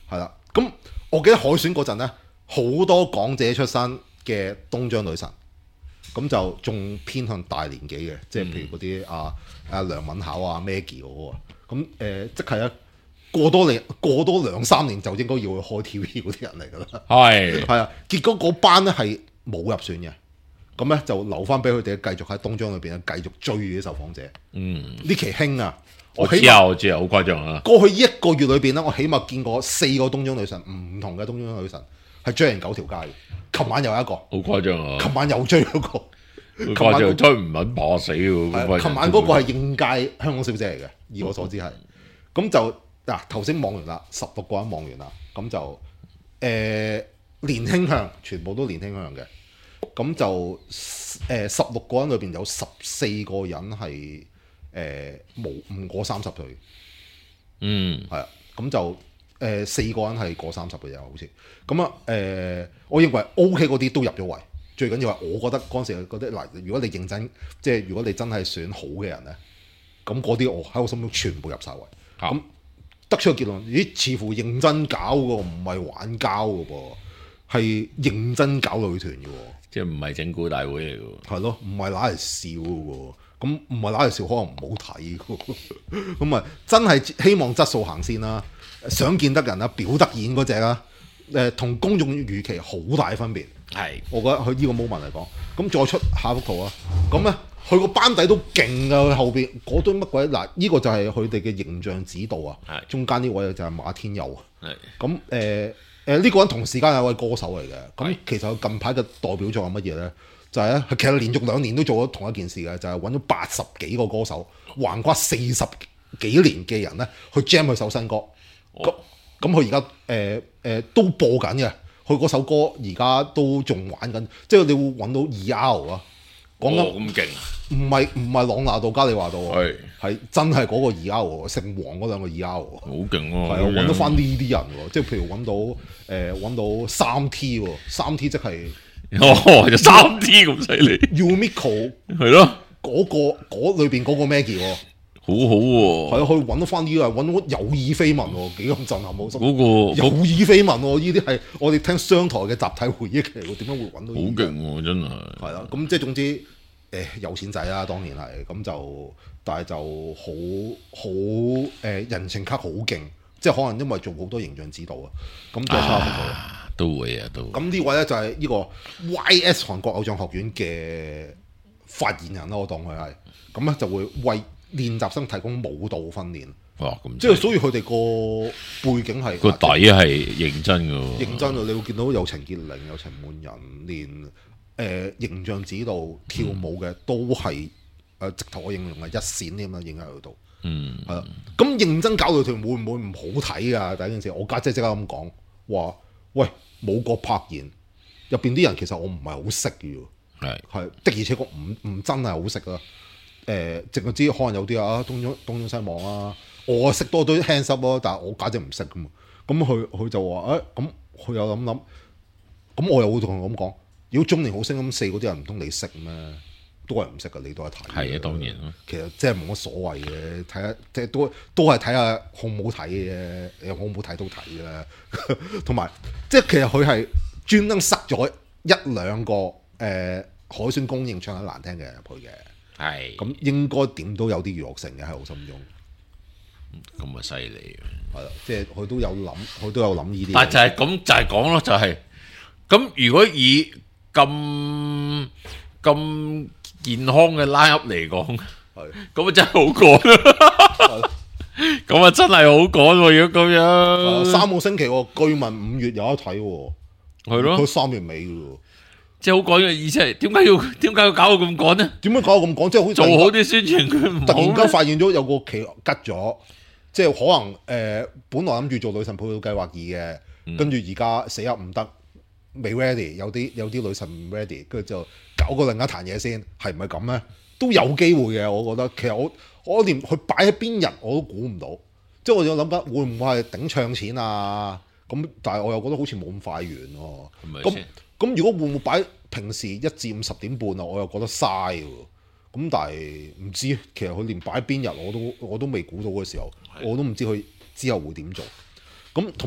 咁我記得海選嗰陣咧，好多港姐出身嘅東張女神，咁就仲偏向大年紀嘅，即係譬如嗰啲啊啊梁敏巧啊 Maggie 嗰個，咁誒、呃、即係咧過多年過多兩三年就應該要去開 T V 嗰啲人嚟㗎啦。 係係啊，結果嗰班咧係冇入選嘅，咁咧就留翻俾佢哋繼續喺東張裏邊咧繼續追啲受訪者。 嗯， 呢期興啊！ 我起知啊，我知啊，好誇張啊！ 過去一個月裏邊咧，我起碼見過四個東張女神，唔同嘅東張女神係追人九條街嘅。琴晚又一個， 好誇張啊！ 琴晚又追嗰、嗰個， 好誇張，追唔撚怕死喎！ 係琴晚嗰個係應屆香港小姐嚟嘅，以我所知係。咁就嗱頭先望完啦，十六個人望完啦，咁就誒、呃、年輕向，全部都年輕向嘅。咁就誒十六個人裏邊有十四個人係。誒冇唔過三十歲， 嗯， 係啊，咁就誒、呃、四個人係過三十嘅啫，好似咁啊誒，我認為 O K 嗰啲都入咗圍，最緊要係我覺得嗰陣時覺得嗱，如果你認真，即係如果你真係選好嘅人咧，咁嗰啲我喺我心中全部入晒圍，咁、啊、得出個結論，咦？似乎認真搞嘅唔係玩膠嘅噃，係認真搞女團嘅喎， 即係唔係整蠱大會嚟嘅喎， 係咯，唔係攞嚟笑嘅喎。咁唔係揦嚟笑，可能唔好睇嘅。咁啊，真係希望質素行先啦，想見得人啦，表得演嗰隻啦，誒、呃，同公眾預期好大分別。 係， 我覺得佢呢個 moment 嚟講，咁再出下幅圖啊。咁咧，佢個班底都勁㗎，佢後邊嗰堆乜鬼嗱？呢、這個就係佢哋嘅形象指導啊。係，中間呢位就係馬天佑啊。係，咁誒誒呢個人同時間有位歌手嚟嘅。咁其實佢近排嘅代表作係乜嘢咧？就係咧，其實連續兩年都做咗同一件事嘅，就係揾咗八十幾個歌手，橫跨四十幾年嘅人咧，去 jam 佢首新歌。咁咁佢而家誒誒都播緊嘅，佢嗰首歌而家都仲玩緊，即係你會揾到 E R 啊。講緊咁勁， 唔係唔係朗拿度加利華度喎， 係係真係嗰個 E R 姓黃嗰兩個 E R 喎， 好勁喎。 係啊，揾到翻呢啲人喎，即係譬如揾到誒揾、呃、到三 T 喎，三 T 即係。 哦，就三 D 咁犀利 Umiko 係咯， 嗰、嗰個嗰裏邊嗰個 Maggie 喎， 好好喎， 係啊，去揾到翻呢個，揾到有耳非聞喎，幾咁震撼冇？ 嗰個有耳非聞喎，呢啲係我哋聽商台嘅集體回憶嚟喎，點解會揾到？好勁喎，真係。 係啦，咁即係總之誒、呃、有錢仔啦，當然係，咁就但係就好好誒人情卡好勁，即係可能因為做好多形象指導啊，咁就差唔多。 都會啊，都會。 咁呢位咧就係呢個 Y S 韓國偶像學院嘅發言人啦，我當佢係，咁咧就會為練習生提供舞蹈訓練。 哇，咁即係所以佢哋個背景係個底係認真嘅喎。 認真啊！你會見到有陳潔靈、有陳滿仁，連誒、呃、形象指導、跳舞嘅都係誒、呃、直頭我形容係一線添啦，影喺度。嗯，係啦。咁認真搞女團會唔會唔好睇啊？第一件事，我家姐即刻咁講話。喂，冇個柏妍入邊啲人其實我唔係好識嘅喎，係係的而且確唔唔真係好識啊！誒、呃，淨係知可能有啲啊東張東張西望啊，我識多堆 hands up 咯，但係我家姐唔識噶嘛，咁佢佢就話誒，咁、欸、佢又諗諗，咁我又會同佢咁講，如果中年好聲音四嗰啲人唔通你識咩？都係唔識噶，你都係睇。係啊，當然咯。其實即係冇乜所謂嘅，睇下即係都都係睇下好唔好睇嘅，有好唔好睇都睇嘅。同埋即係其實佢係專登塞咗一兩個誒、呃、海選公認唱得難聽嘅人入去嘅。係。咁應該點都有啲娛樂性嘅喺我心中。咁啊犀利嘅。係啦，即係佢都有諗，佢都有諗呢啲。但就係咁，就係講咯，就係、是、咁。如果以咁咁健康嘅 line up 嚟講，係咁啊真係好趕，咁啊真係好趕喎！如果咁樣，三個星期，據聞五月有得睇，係咯，佢三月尾嘅，即係好趕嘅意思係，點解要點解要搞到咁趕呢？點解搞到咁趕？即係好做好啲宣傳，佢突然間發現咗有個期吉咗，即係可能誒、呃，本來諗住做女神配套計劃二嘅，跟住而家死入唔得。未 ready， 有啲有啲女神唔 ready， 跟住就搞個另一壇嘢先，係唔係咁咧？都有機會嘅，我覺得。其實我我連佢擺喺邊日我都估唔到，即係我有諗緊會唔會係頂唱錢啊？咁但係我又覺得好似冇咁快完喎、啊。咁咁如果會唔會擺平時一至五十點半啊？我又覺得嘥喎。咁但係唔知，其實佢連擺邊日我都我都未估到嘅時候，我都唔知佢之後會點做。咁同埋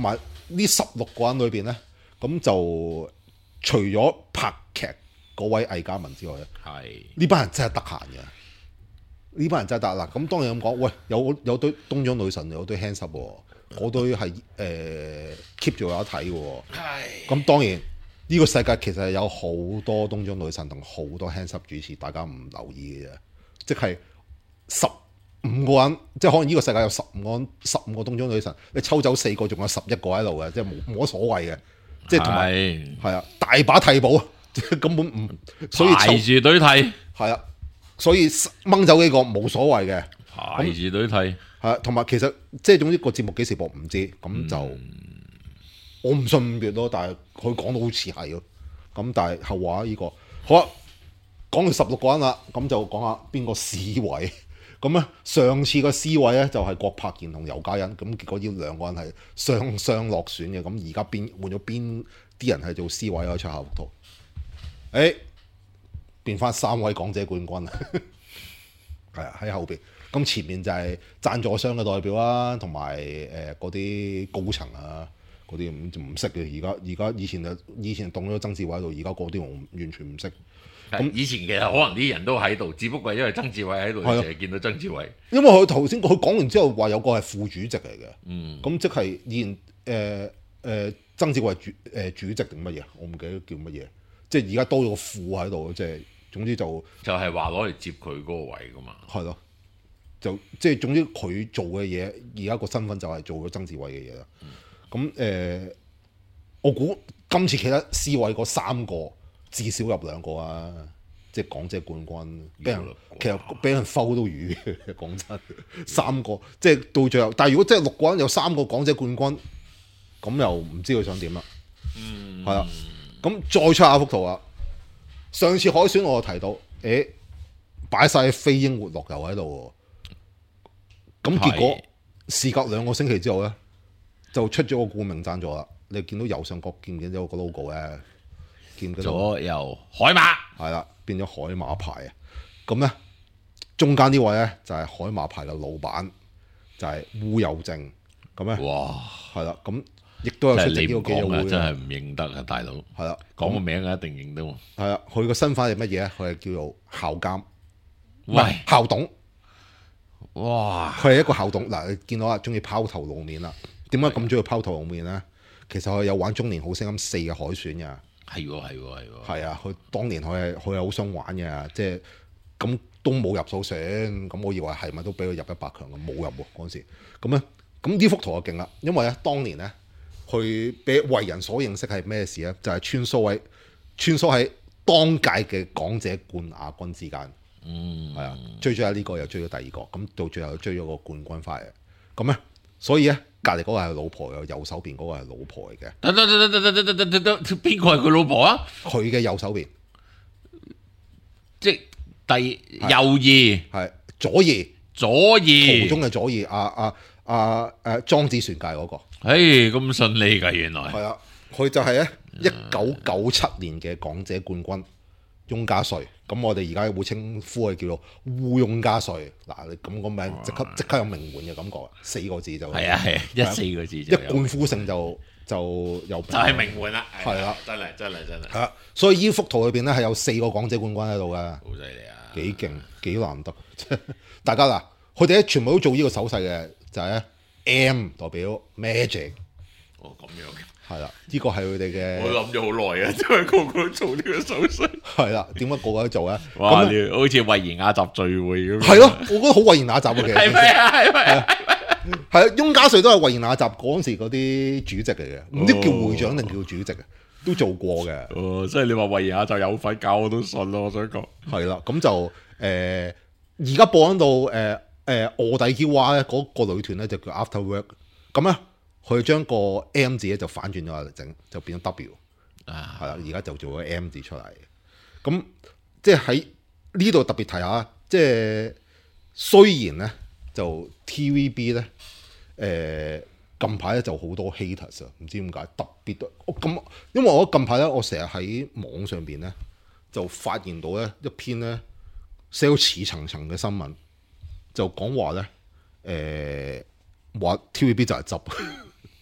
呢十六個人裏邊咧，咁就除咗拍劇嗰位魏嘉文之外咧， 係呢班人真係得閒嘅。呢班人真係得啦。咁當然咁講，喂，有有堆東張女神，有堆 hands up 喎，嗰堆係誒 keep 住有得睇嘅喎。 係。 咁當然呢、呢個世界其實係有好多東張女神同好多 hands up 主持，大家唔留意嘅啫。即係十五個人，即係可能呢個世界有十五個十五個東張女神，你抽走四個，仲有十一個喺度嘅，即係冇冇乜所謂嘅。即係同埋係啊，大把替補，即係根本唔，所以排住隊睇係啊。所以掹走幾個冇所謂嘅， 排住隊睇係同埋其實即係總之個節目幾時播唔知，咁就、嗯、我唔信五月咯，但係佢講到好似係咯，咁但係後話呢、呢個好啊，講完十六個人啦，咁就講下邊個 C 位，咁咧上次個 C 位咧就係郭柏妍同尤嘉欣，咁結果呢兩個人係雙雙落選嘅，咁而家邊換咗邊啲人係做 C 位可以出下幅圖，誒、欸。變翻三位港姐冠軍啊！係啊，喺後邊咁前面就係贊助商嘅代表啦，同埋誒嗰啲高層啊，嗰啲唔唔識嘅。而家而家以前啊，以前凍咗曾志偉喺度，而家嗰啲我完全唔識。 咁以前其實可能啲人都喺度，只不過因為曾志偉喺度，成日見到曾志偉。 因為佢頭先佢講完之後話有個係副主席嚟嘅， 嗯， 咁即係以前誒誒曾志偉主誒、呃、主席定乜嘢？我唔記得叫乜嘢。即係而家多咗個副喺度，即係。總之就就係話攞嚟接佢嗰個位噶嘛， 係咯，就即係總之佢做嘅嘢，而家個身份就係做咗曾志偉嘅嘢啦。咁誒、嗯呃，我估今次其他 C 位嗰三個至少入兩個啊，即係港姐冠軍，俾人其實俾人摟到魚嘅，講真，三個即係到最後。但係如果即係六個人有三個港姐冠軍，咁又唔知佢想點啦。嗯，係啦，咁再出下幅圖啊！上次海選我就提到，誒擺晒飛鷹活絡油喺度喎，咁結果事隔兩個星期之後咧，就出咗個冠名贊助啦。你見到右上角見唔見到有個 logo 咧？見左右海馬係啦，變咗海馬牌啊！咁咧中間呢位咧就係海馬牌嘅老闆，就係烏有正咁咧。哇，係啦，咁。亦都有出席呢個記者會， 真係唔認得啊，大佬。係啦，講個名啊，一定認得喎。 係啦，佢個身份係乜嘢咧？佢係叫做校監， 喂， 校董。 哇！ 佢係一個校董。嗱，你見到啊，中意拋頭露面啦。點解咁中意拋頭露面咧？其實佢有玩《中年好聲音四》嘅海選㗎。 係喎，係喎，係喎。係啊，佢當年佢係佢係好想玩嘅，即係咁都冇入數選。咁我以為係咪都俾佢入一百強咁，冇入喎嗰陣時。咁咧，咁呢幅圖就勁啦，因為咧當年咧。佢俾為人所認識係咩事咧？就係、是、穿梭喺穿梭喺當屆嘅港姐冠亞軍之間，嗯，係啊，追咗下呢個又追咗第二個，咁到最後追咗個冠軍翻嚟，咁咧，所以咧隔離嗰個係老婆，右右手邊嗰個係老婆嚟嘅。 等等等等等等等等等，邊個係佢老婆啊？ 佢嘅右手邊， 即係第右二， 係左二， 左二途中嘅左二，阿阿阿誒莊子船界嗰、那個。 誒咁順利㗎，原來係啊，佢就係咧一九九七年嘅港姐冠軍翁家瑞，咁我哋而家會稱呼佢叫做烏翁家瑞。嗱，你咁個名即刻即刻有名門嘅感覺，四個字就係啊係啊，一四個字就一冠夫姓就就有就係名門啦， 係啦， 真係真係真係。 係啊，所以呢幅圖裏邊咧係有四個港姐冠軍喺度嘅， 好犀利啊， 幾勁幾難得。大家嗱，佢哋咧全部都做呢個手勢嘅，就係咧。M 代表 Magic， 哦咁樣嘅， 係啦，呢個係佢哋嘅。 我諗咗好耐啊，因為個個都做呢個手勢。 係啦，點解個個都做咧？ 哇，好似維言雅集聚會咁。 係咯，我覺得好維言雅集啊，其實。 係咪啊？係咪啊？ 係啊，翁家瑞都係維言雅集嗰陣時嗰啲主席嚟嘅，唔知叫會長定叫主席啊，都做過嘅。 哦，即係你話維言雅集有份教我都信咯，我想講。 係啦，咁就誒，而家播緊到誒。誒臥底嬌娃咧，嗰個女團咧就叫 After Work， 咁咧佢將個 M 字咧就反轉咗嚟整，就變咗 W， 啊，係啦，而家就做咗 M 字出嚟。咁即係喺呢度特別提下，即係雖然咧就 T V B 咧誒、呃、近排咧就好多 haters 啊，唔知點解特別多。我咁因為我近排咧，我成日喺網上邊咧就發現到咧一篇咧 sell 似層層嘅新聞。就講話咧，誒、呃、話 T V B 就係執，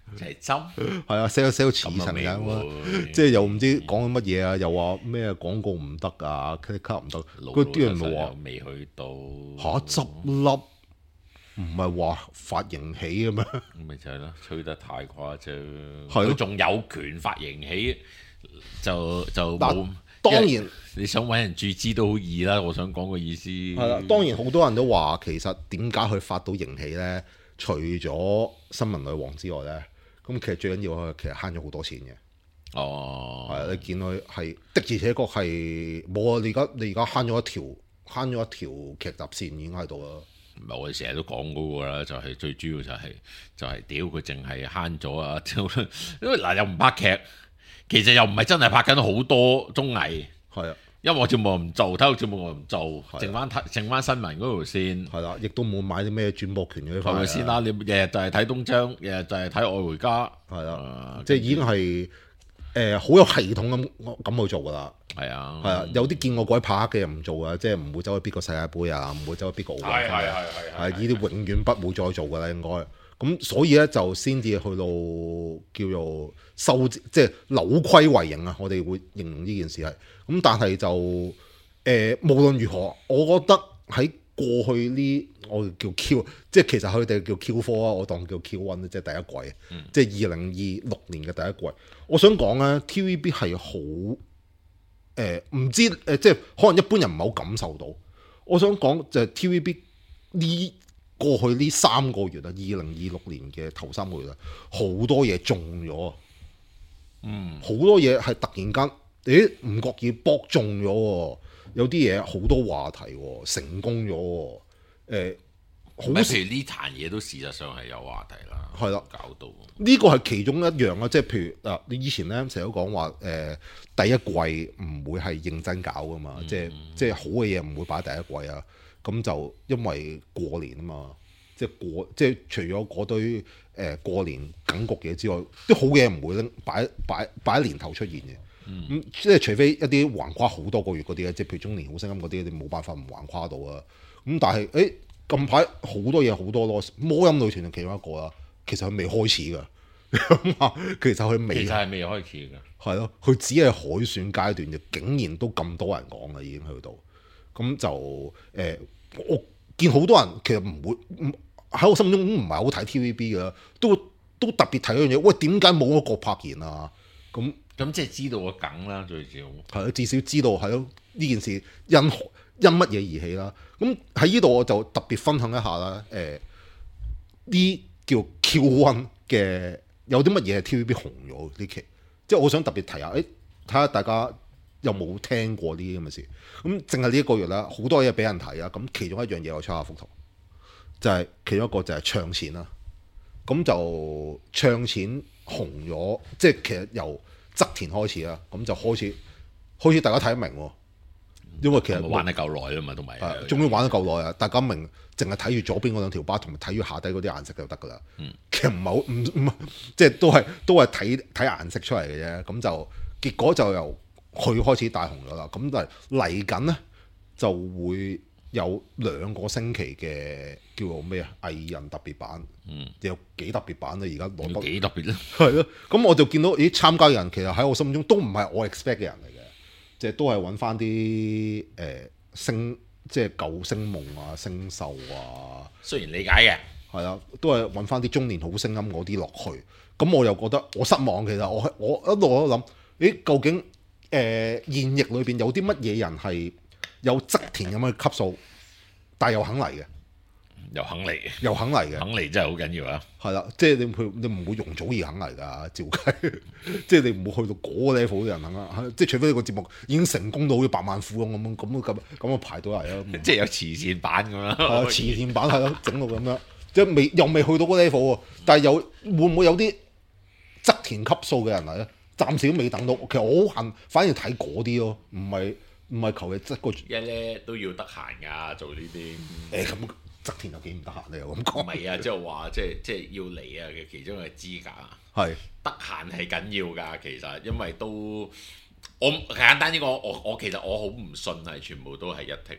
就係針， 係啊 sell sell 慈咁啊未神㗎嘛， 會即係又唔知講緊乜嘢啊，又話咩廣告唔得啊 credit card 唔得，嗰啲人咪話未去到嚇執笠，唔係話發型起嘅咩？ 咪就係咯，吹得太誇張。 係咯佢仲有權發型起，就就冇嗱。當然因為你想揾人注資都好易啦。我想講個意思係啦，當然好多人都話其實點解佢發到型起咧？除咗新聞女王之外咧，咁其實最緊要佢其實慳咗好多錢嘅。 哦， 係啊，你見佢係的而且確係冇啊！你而家你而家慳咗一條慳咗一條劇集線已經喺度啦。 唔係我哋成日都講嗰個啦，就係、是、最主要就係、是、就係屌佢淨係慳咗啊！因為嗱又唔拍劇，其實又唔係真係拍緊好多綜藝。 係啊， 音樂節目唔做，體育節目我唔做， 啊剩翻睇剩翻新聞嗰條線。 係啦，亦都冇買啲咩轉播權嗰啲翻嚟係咪先啦？你日日就係睇東張，日日就係睇愛回家。 係啦， 啊即係已經係誒好有系統咁咁去做㗎啦。 係啊， 係啊，有啲見過鬼拍嘅人唔做啊，即係唔會走去邊個世界盃啊，唔會走去邊個奧運係係會啊， 係係係呢啲永遠不會再做㗎啦，應該。咁所以咧就先至去到叫做收，即係扭虧為盈啊！我哋會形容呢件事係咁，但係就誒、呃、無論如何，我覺得喺過去呢，我哋叫 Q，即係其實佢哋叫 Q four 啊，我當叫 Q one 即係第一季，嗯、即係二零二六年嘅第一季。我想講咧，T V B 係好誒，唔、呃、知誒、呃，即係可能一般人唔係好感受到。我想講就係 T V B 呢。過去呢三個月啊，二零二六年嘅頭三個月啊，好多嘢中咗，嗯，好多嘢係突然間，誒唔覺意搏中咗，有啲嘢好多話題，成功咗，誒、呃，好譬如呢壇嘢都事實上係有話題啦， 係啦， 搞到呢個係其中一樣啊，即係譬如嗱，你以前咧成日都講話誒第一季唔會係認真搞噶嘛，嗯、即係即係好嘅嘢唔會擺第一季啊。咁就因為過年啊嘛，即係過即係除咗嗰堆誒、呃、過年梗局嘢之外，啲好嘢唔會拎擺擺擺喺年頭出現嘅。咁、嗯、即係除非一啲橫跨好多個月嗰啲咧，即係譬如中年好聲音嗰啲，你冇辦法唔橫跨到啊。咁但係誒近排好多嘢好多咯，魔音女團就其中一個啦。其實佢未開始㗎，其實佢未其實係未開始㗎。 係咯，佢只係海選階段，就竟然都咁多人講啦，已經去到。咁就誒、呃，我見好多人其實唔會喺我心中唔係好睇 T V B 嘅，都都特別睇嗰樣嘢。喂，點解冇一個柏妍啊？咁咁即係知道個梗啦，最少係咯，至少知道係咯呢件事因因乜嘢而起啦。咁喺呢度我就特別分享一下啦。誒、呃，呢叫 Q one 嘅有啲乜嘢係 T V B 紅咗呢期？即係我想特別提下，誒睇下大家有冇聽過呢啲咁嘅事？咁淨係呢一個月啦，好多嘢俾人睇啊！咁其中一樣嘢我出下幅圖，就係、是、其中一個就係唱錢啦。咁就唱錢紅咗，即係其實由側田開始啦，咁就開始開始大家睇得明喎。因為其實玩得夠耐啦嘛，同埋終於玩得夠耐啊！大家明，淨係睇住左邊嗰兩條巴，同埋睇住下底嗰啲顏色就得噶啦。嗯、其實唔係好唔唔，即係都係都係睇睇顏色出嚟嘅啫。咁就結果就由佢開始大紅咗啦。咁但係嚟緊咧就會有兩個星期嘅叫做咩啊藝人特別版。嗯，有幾特別版咧？而家攞得幾特別咧？ 係咯。咁我就見到咦參加嘅人其實喺我心中都唔係我 expect 嘅人嚟嘅。即係都係揾翻啲誒星，即係舊星夢啊、星秀啊。雖然理解嘅，係啊，都係揾翻啲中年好聲音嗰啲落去。咁我又覺得我失望。其實我我一路都諗，誒究竟誒、呃、現役裏邊有啲乜嘢人係有側田咁嘅級數，但係又肯嚟嘅，又肯嚟，又肯嚟嘅，肯嚟真係好緊要啊！係啦，即係你去你唔會容祖兒肯嚟㗎，照計，即係你唔會去到嗰個 level 嘅人肯啦。即係除非你個節目已經成功到好似百萬富翁咁樣，咁咁咁啊排到嚟啦。即係有慈善版咁樣，係啊，慈善版係咯，整到咁樣，即係未又未去到嗰個 level 喎。但係有會唔會有啲側田級數嘅人嚟咧？暫時都未等到。其實我好恨，反而睇嗰啲咯，唔係唔係求其側個。一咧都要得閒㗎，做呢啲。誒咁。側田有幾唔得閒，你又咁講？唔係啊，即係話即係即係要嚟啊嘅其中嘅資格啊。係得閒係緊要㗎，其實因為都我簡單啲講，我我其實我好唔信係全部都係一剔咯。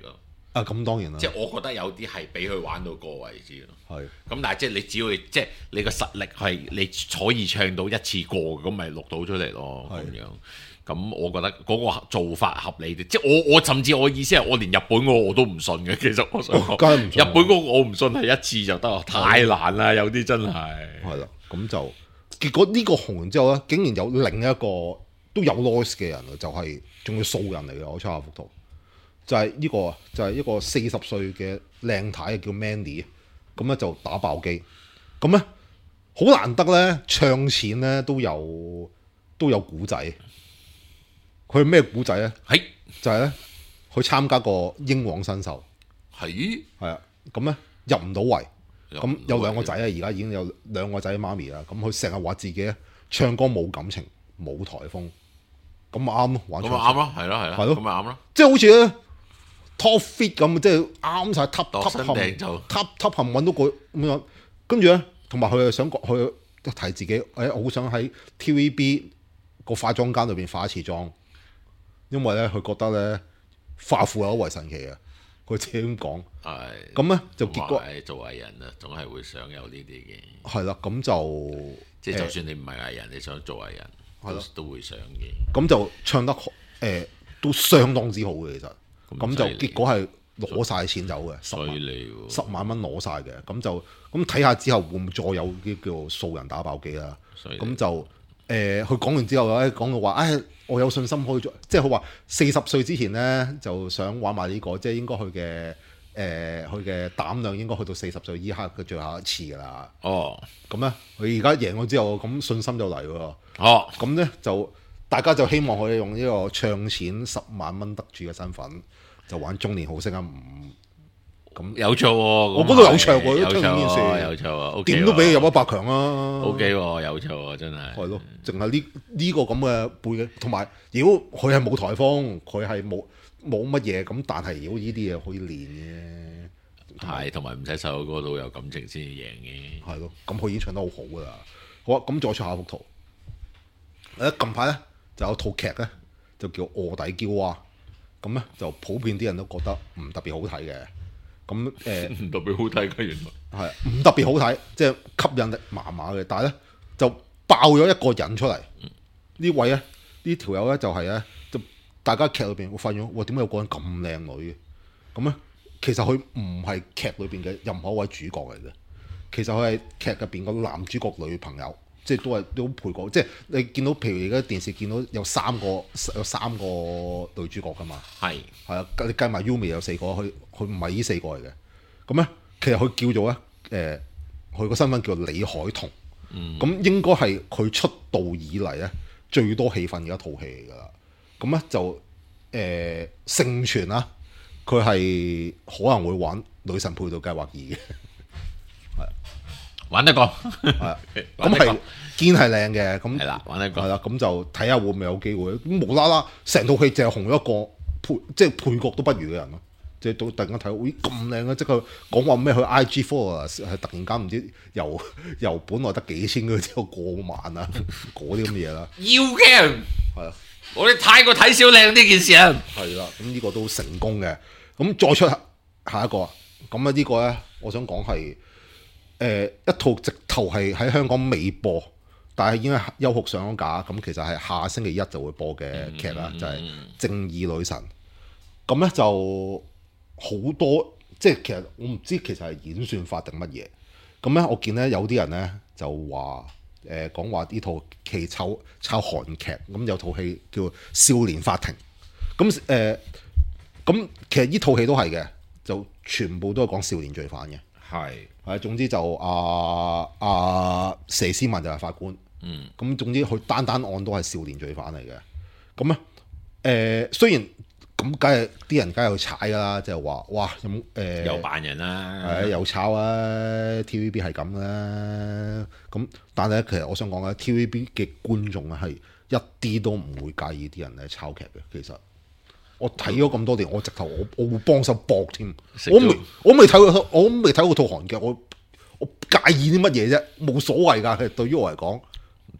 啊，咁當然啦， 即係我覺得有啲係俾佢玩到個位置咯。 係咁但係即係你只要即係你個實力係你可以唱到一次過，咁咪錄到出嚟咯咁樣。咁我覺得嗰個做法合理啲。即係我我甚至我意思係我連日本嗰個我都唔信嘅。其實我想講， 梗係唔信日本嗰個我唔信係一次就得，太難啦，有啲真係。 係啦，咁就結果呢個紅完之後咧，竟然有另一個都有 noise 嘅人啊，就係仲要素人嚟嘅。我出下幅圖。就係呢、這個就係、是、一個四十歲嘅靚太叫 Mandy， 咁咧就打爆機，咁咧好難得咧唱錢咧都有都有古仔，佢咩古仔咧？ 係就係咧佢參加過英皇新秀， 係係啊，咁咧入唔到圍，咁入唔到圍有兩個仔啊，而家已經有兩個仔媽咪啦，咁佢成日話自己咧唱歌冇感情冇台風，咁咪啱咯，玩咁咪啱咯，係咯係咯， 係咯咁咪啱咯， 即係好似咧。Top fit 咁，即係啱晒，top 度 top 身冚訂就 top top 冚揾到個咁樣，跟住咧，同埋佢又想講，佢提自己，誒、哎，好想喺 T V B 個化妝間裏邊化一次妝，因為咧佢覺得咧化腐有為神奇嘅，佢自己咁講。 係咁咧就結果做藝人啊，總係會想有呢啲嘅。 係啦，咁就即係就算你唔係藝人，你想做藝人，係咯，都會想嘅。 咁就唱得誒、呃、都相當之好嘅，其實。咁就結果係攞晒錢走嘅，十萬十萬蚊攞晒嘅，咁就咁睇下之後會唔會再有啲叫素人打爆機啦？咁就誒，佢、呃、講完之後咧，講到話，誒、哎，我有信心可以做，即係佢話四十歲之前咧就想玩埋呢、這個，即係應該佢嘅誒，佢嘅膽量應該去到四十歲以下嘅最後一次㗎啦。 哦， 咁咧，佢而家贏咗之後，咁信心就嚟喎。 哦， 咁咧就大家就希望可以用呢個唱錢十萬蚊得主嘅身份。就玩中年好聲啊！唔咁有錯喎， 我嗰度有唱喎， 有都聽件事， 有錯喎， 點都俾你入一百強啦。 O K 喎，有錯喎，真係。 係咯，淨係呢呢個咁嘅背景，同埋如果佢係冇颱風，佢係冇冇乜嘢咁，但係如果呢啲嘢可以練嘅， 係同埋唔使細佬哥都有感情先至贏嘅。 係咯，咁佢已經唱得好好噶啦。好啊，咁再出下幅圖。誒近排咧就有套劇咧，就叫《臥底嬌娃》。咁咧就普遍啲人都覺得唔特別好睇嘅，咁誒唔特別好睇嘅原來係唔特別好睇，即係吸引力麻麻嘅。但係咧就爆咗一個人出嚟，嗯、呢位咧呢條友咧就係咧就大家劇裏邊會發現，哇點解有個人咁靚女嘅？咁咧其實佢唔係劇裏邊嘅任何一位主角嚟嘅，其實佢係劇入邊個男主角女朋友。即係都係都配角，即係你見到，譬如而家電視見到有三個有三個女主角噶嘛，係係啊，你計埋 Yumi 有四個，佢佢唔係呢四個嚟嘅。咁咧，其實佢叫做咧誒，佢、呃、個身份叫李海彤，咁、嗯、應該係佢出道以嚟咧最多戲份嘅一套戲嚟㗎啦。咁咧就誒盛傳啦，佢係可能會玩女神配對計劃二嘅。 玩得過， 係咁係堅係靚嘅，咁係啦，玩得過， 係啦，咁就睇下會唔會有機會。咁無啦啦，成套戲淨係紅咗一個配，即係配角都不如嘅人咯。即係到突然間睇，咦咁靚啊！即係佢講話咩？佢 I G followers 係突然間唔知由由本來得幾千嘅之後過萬啊，嗰啲咁嘅嘢啦。 要嘅係啊， 我哋太過睇小靚呢件事啊。 係啦，咁呢個都成功嘅。咁再出下一個，咁啊呢個咧，我想講係。誒、呃、一套直頭係喺香港未播，但係已經係優酷上咗架，咁其實係下星期一就會播嘅劇啦，嗯、就係《正義女神》。咁咧就好多，即係其實我唔知其實係演算法定乜嘢。咁咧我見咧有啲人咧就話誒講話呢套戲抄抄韓劇，咁有套戲叫《少年法庭》。咁誒咁其實呢套戲都係嘅，就全部都係講少年罪犯嘅。係係，總之就阿阿佘詩曼就係法官，嗯，咁總之佢單單案都係少年罪犯嚟嘅，咁咧誒雖然咁，梗係啲人梗係去踩㗎啦，即係話哇咁誒有扮人啦， 係有炒啊 T V B 係咁啦，咁但係咧其實我想講咧 T V B 嘅觀眾咧係一啲都唔會介意啲人咧抄劇嘅，其實。我睇咗咁多年，我直頭我我會幫手搏添。我未我未睇過，我未睇過套韓劇。我我介意啲乜嘢啫？冇所謂㗎。其實對於我嚟講，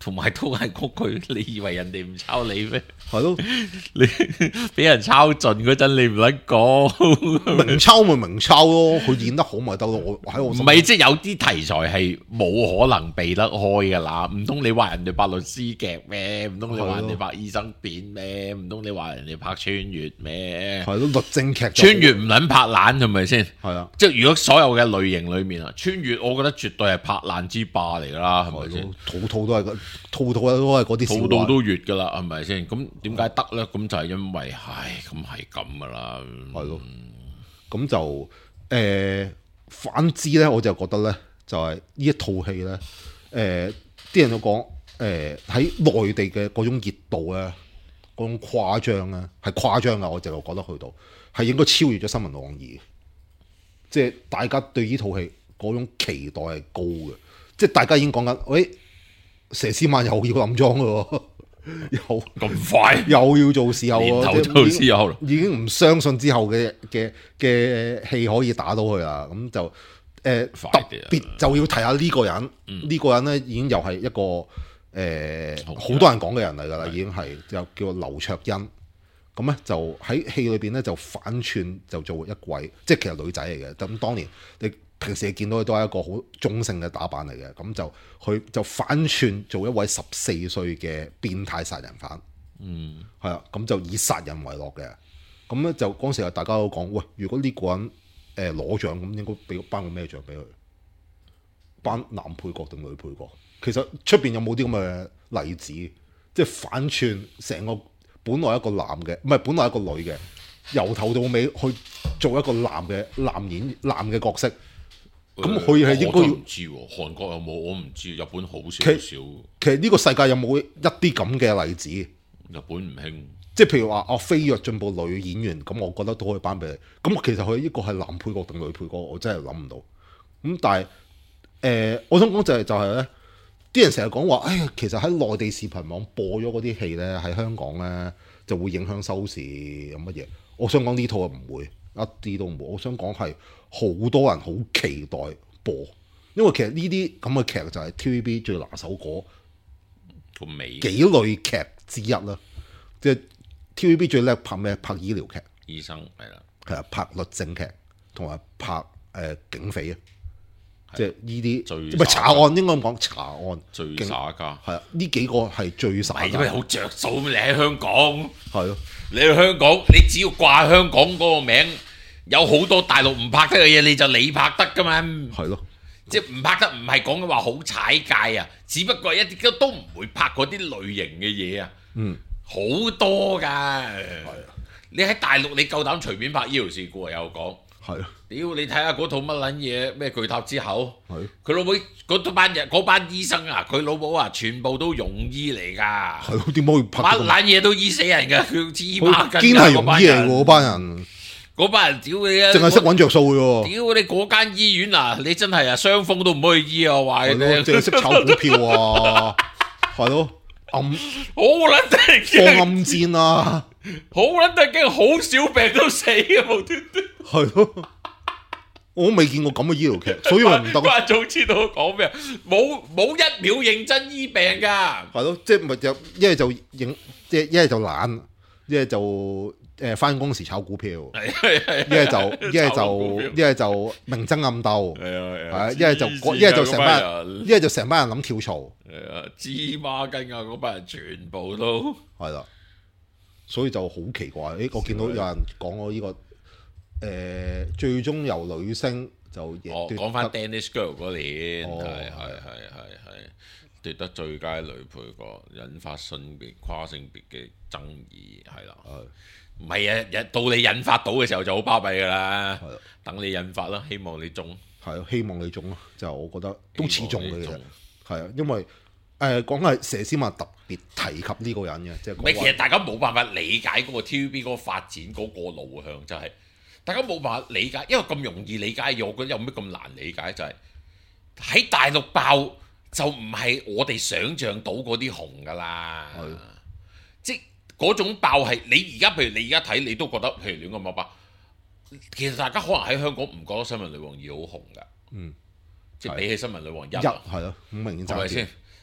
同埋都係嗰句，你以為人哋唔抄你咩？ 係咯， 你俾人抄盡嗰陣，你唔撚講明抄咪明抄咯，佢演得好咪得咯。我喺我唔係即係有啲題材係冇可能避得開㗎啦。唔通你話人哋拍律師劇咩？唔通你話人哋拍醫生片咩？唔通你話人哋拍穿越咩？ 係咯，律政劇穿越唔撚拍爛係咪先？ 係啊， 即係如果所有嘅類型裡面啊，穿越我覺得絕對係拍爛之霸嚟㗎啦，係咪先？ 套套都係個，套套都係嗰啲套套都越㗎啦，係咪先？咁點解得咧？咁就係因為，唉，咁係咁㗎啦。 係咯，咁就誒、呃、反之咧，我就覺得咧，就係、是、呢一套戲咧，誒、呃、啲人都講誒喺內地嘅嗰種熱度咧，嗰種誇張咧係誇張㗎，我就覺得去到係應該超越咗《新聞女王二》，即係大家對呢套戲嗰種期待係高嘅，即係大家已經講緊，喂、哎，佘詩曼又要冧莊㗎喎。又咁快又要做時候年頭做時候已經唔相信之後嘅嘅嘅戲可以打到佢啦，咁就誒、呃、特別就要提下呢個人，呢、嗯、個人咧已經又係一個誒好、呃、多人講嘅人嚟㗎啦，已經係就叫做劉卓欣，咁咧就喺戲裏邊咧就反串就做一位，即係其實女仔嚟嘅，咁當年你平時你見到佢都係一個好中性嘅打扮嚟嘅，咁就佢就反串做一位十四歲嘅變態殺人犯，嗯，係啊，咁就以殺人為樂嘅，咁咧就嗰陣時大家都講，喂，如果呢個人誒攞獎，咁應該俾頒個咩獎俾佢？頒男配角定女配角？其實出邊有冇啲咁嘅例子？即係反串成個本來一個男嘅，唔係本來一個女嘅，由頭到尾去做一個男嘅男演男嘅角色。咁佢係應該要唔知喎，韓國有冇我唔知，日本好少少。 其實呢個世界有冇一啲咁嘅例子？ 日本唔興，即係譬如話哦，飛躍進步女演員，咁我覺得都可以頒俾你。咁其實佢呢個係男配角定女配角，我真係諗唔到。咁但係誒、呃，我想講就係、是、就係、是、咧，啲人成日講話，哎呀，其實喺內地視頻網播咗嗰啲戲咧，喺香港咧就會影響收視有乜嘢？我想講呢套啊唔會。一啲都唔會，我想講係好多人好期待播，因為其實呢啲咁嘅劇就係 T V B 最拿手嗰個尾幾類劇之一啦。即係 T V B 最叻拍咩？拍醫療劇， 醫生係啦， 係啊，拍律政劇同埋拍誒、呃、警匪啊，即係呢啲唔係查案，應該咁講查案最耍家係啊，呢幾個係最耍家， 因為好着數，你喺香港係咯。 你去香港，你只要掛香港嗰個名，有好多大陸唔拍得嘅嘢，你就你拍得噶嘛。 係咯， 即係唔拍得，唔係講嘅話好踩界啊，只不過一啲都唔會拍嗰啲類型嘅嘢啊。嗯，好多㗎。係啊，你喺大陸你夠膽隨便拍醫療事故啊？有講係啊。 屌你睇下嗰套乜撚嘢咩巨塔之後， 係佢老母嗰班人嗰班醫生啊，佢老母啊全部都庸醫嚟㗎。 係咯，點解會拍乜撚嘢都醫死人㗎？佢黐孖筋堅係庸醫嚟嗰班人。 嗰班人屌你啊！ 淨係識揾着數嘅喎。 屌你嗰間醫院啊！你真係啊，傷風都唔可以醫啊！話你淨係識炒股票啊，係咯，暗好撚得驚， 放暗箭啊， 好撚得驚，好少病都死嘅無端端。 係咯。我都未見過咁嘅醫療劇，所以咪唔得。 關早知道講咩？冇冇一秒認真醫病噶。 係咯，即係咪就一係就認，即係一係就懶，一係就誒翻工時炒股票，一係就一係就一係就明爭暗鬥，係啊，一係就一係就成班人，一係就成班人諗跳槽， 係啊，芝麻筋啊，嗰班人全部都係啦，所以就好奇怪。誒，我見到有人講我呢個。誒、呃、最終由女星就哦講翻 Danish Girl 嗰年，係係係係係奪得最佳女配角，引發性別跨性別嘅爭議，係啦，唔係啊，到你引發到嘅時候就好巴閉㗎啦，等你引發啦，希望你中， 係啊，希望你中咯，就我覺得都似中嘅，其實係啊，因為誒講係佘詩曼特別提及呢個人嘅，即係唔係其實大家冇辦法理解嗰個 T V B 嗰個發展嗰個路向，就係、是。大家冇辦法理解，因為咁容易理解嘅，我覺得有咩咁難理解？就係、是、喺大陸爆就唔係我哋想像到嗰啲紅噶啦，的即係嗰種爆係你而家譬如你而家睇你都覺得譬如亂咁爆爆，其實大家可能喺香港唔覺得新聞女王二好紅噶，嗯，即係比起新聞女王一， 係咯，好明顯就係咪先？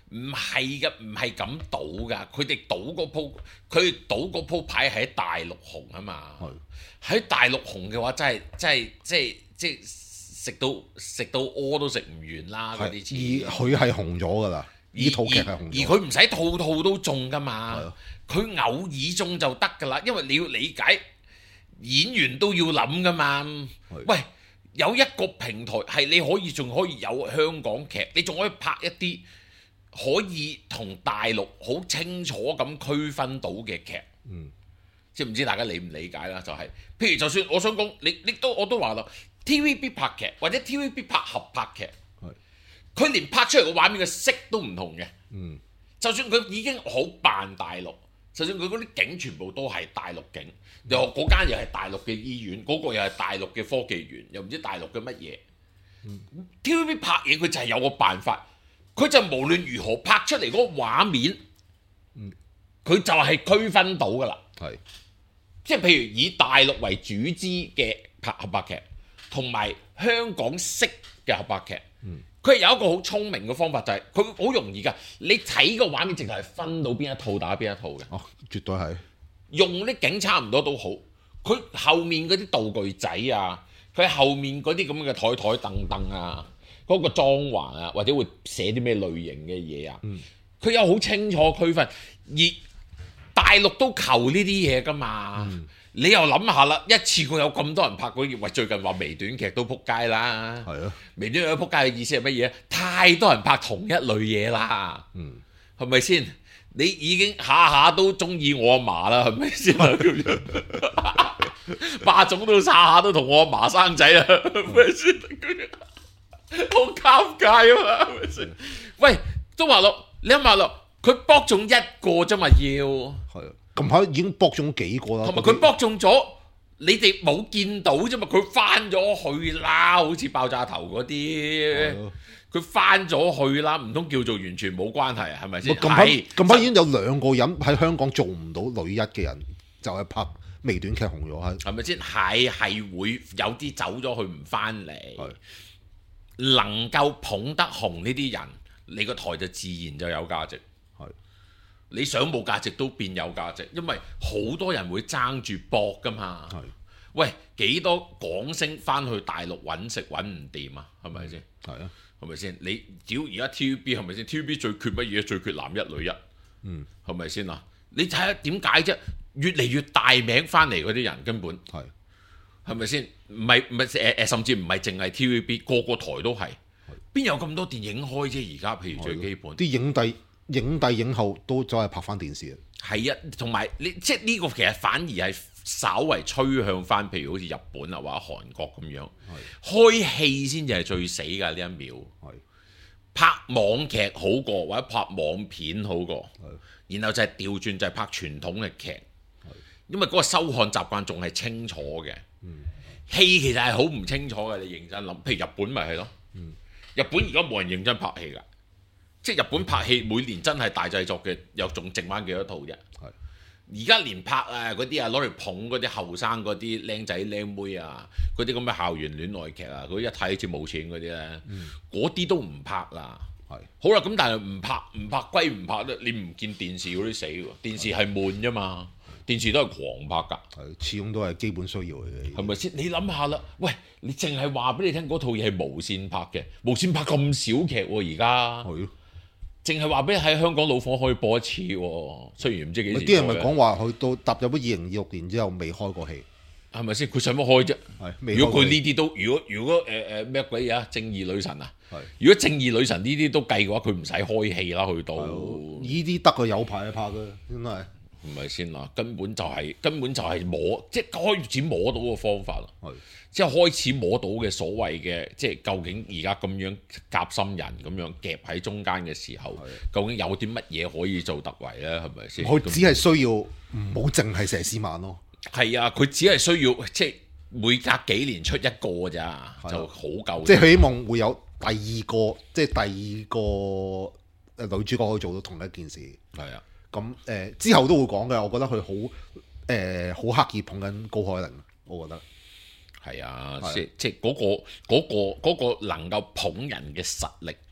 唔係嘅，唔係咁賭噶。佢哋賭嗰鋪，佢哋賭嗰鋪牌喺大陸紅啊嘛。喺大陸紅嘅話，真係真係即係即係食到食到屙都食唔完啦嗰啲錢。 而佢係紅咗㗎啦，呢套劇係紅咗。 而佢唔使套套都中㗎嘛，佢偶爾中就得㗎啦。因為你要理解演員都要諗㗎嘛。喂，有一個平台係你可以仲可以有香港劇，你仲可以拍一啲可以同大陸好清楚咁區分到嘅劇。 嗯。 即係唔知大家理唔理解啦，就係、是、譬如就算我想講，你你都我都話啦 T V B 拍劇或者 T V B 拍合拍劇，佢連拍出嚟個畫面嘅色都唔同嘅。 嗯， 就算佢已經好扮大陸，就算佢嗰啲景全部都係大陸景，又嗰間又係大陸嘅醫院，嗰、那個又係大陸嘅科技園，又唔知大陸嘅乜嘢。嗯、T V B 拍嘢佢就係有個辦法，佢就無論如何拍出嚟嗰個畫面，佢就係區分到㗎啦。 係。 即係譬如以大陸為主資嘅拍合拍劇，同埋香港式嘅合拍劇，佢係、嗯、有一個好聰明嘅方法，就係佢好容易㗎。你睇個畫面，淨係分到邊一套打邊一套嘅。 哦，絕對係。用啲景差唔多都好，佢後面嗰啲道具仔啊，佢後面嗰啲咁嘅台台凳凳啊，嗰、嗰個裝潢啊，或者會寫啲咩類型嘅嘢啊，佢、嗯、有好清楚區分。而大陸都求呢啲嘢㗎嘛，嗯、你又諗下啦，一次過有咁多人拍嗰啲，喂，最近話微短劇都撲街啦，係啊，微短劇撲街嘅意思係乜嘢？太多人拍同一類嘢啦，嗯，係咪先？你已經下下都中意我阿嫲啦，係咪先啊？霸總都下下都同我阿嫲生仔啊，係咪先？好尷尬啊嘛，係咪先？喂，都話咯，你諗下咯。佢搏中一個啫嘛，要係啊，近排已經搏中幾個啦。 同埋佢搏中咗，你哋冇見到啫嘛，佢翻咗去啦，好似爆炸頭嗰啲，佢翻咗去啦，唔通叫做完全冇關係啊？係咪先？ 近排近排已經有兩個人喺香港做唔到女一嘅人，就係拍微短劇紅咗，係係咪先？係係會有啲走咗去唔翻嚟，能夠捧得紅呢啲人，你個台就自然就有價值。你想冇價值都變有價值，因為好多人會爭住搏㗎嘛。係，喂，幾多港星翻去大陸揾食揾唔掂啊？係咪先？係啊，係咪先？你屌而家 T V B 係咪先 ？T V B 最缺乜嘢？最缺男一女一。嗯，係咪先啊？你睇下點解啫？越嚟越大名翻嚟嗰啲人根本係，係咪先？唔係唔係誒誒，甚至唔係淨係 T V B，個個台都係。邊有咁多電影開啫？而家譬如最基本啲影帝。影帝影后都走係拍翻電視啊！ 係啊，同埋你即係呢個其實反而係稍為趨向翻，譬如好似日本啊或者韓國咁樣，開戲先至係最死㗎呢一秒。係拍網劇好過，或者拍網片好過，然後就係調轉就係拍傳統嘅劇，因為嗰個收看習慣仲係清楚嘅。嗯，戲其實係好唔清楚嘅，你認真諗，譬如日本咪係咯。嗯，日本而家冇人認真拍戲㗎。即係日本拍戲每年真係大製作嘅，又仲剩翻幾多套啫？係而家連拍啊嗰啲啊攞嚟捧嗰啲後生嗰啲僆仔僆妹啊，嗰啲咁嘅校園戀愛劇啊，嗰啲一睇好似冇錢嗰啲咧，嗰啲、嗯、都唔拍啦。係好啦，咁但係唔拍唔拍歸唔拍咧，你唔見電視嗰啲死喎？電視係悶啫嘛，電視都係狂拍㗎。係始終都係基本需要嚟嘅， 係咪先？你諗下啦，喂，你淨係話俾你聽嗰套嘢係無線拍嘅，無線拍咁少劇喎而家。係。淨係話俾你喺香港老火可以播一次喎，雖然唔知幾時。 啲人咪講話去到踏入咗二零二六年之後未開過戲， 係咪先？佢想乜開啫？係。如果佢呢啲都，如果如果誒誒咩鬼嘢啊？正義女神啊！係。如果正義女神呢啲都計嘅話，佢唔使開戲啦，去到。 呢啲得個有排拍嘅，真係。 唔係先啦，根本就係、是、根本就係摸，即係開始摸到個方法啦。係。即係開始摸到嘅所謂嘅，即係究竟而家咁樣夾心人咁樣夾喺中間嘅時候，的究竟有啲乜嘢可以做突圍咧？係咪先？ 佢只係需要唔好淨係佘詩曼咯。 係啊，佢只係需要即係每隔幾年出一個咋，的就好夠。 即係希望會有第二個，即係第二個誒女主角可以做到同一件事。係啊的，咁誒、呃、之後都會講嘅。我覺得佢好誒好刻意捧緊高海寧，我覺得。 係啊，即即嗰個嗰個嗰個能夠捧人嘅實力，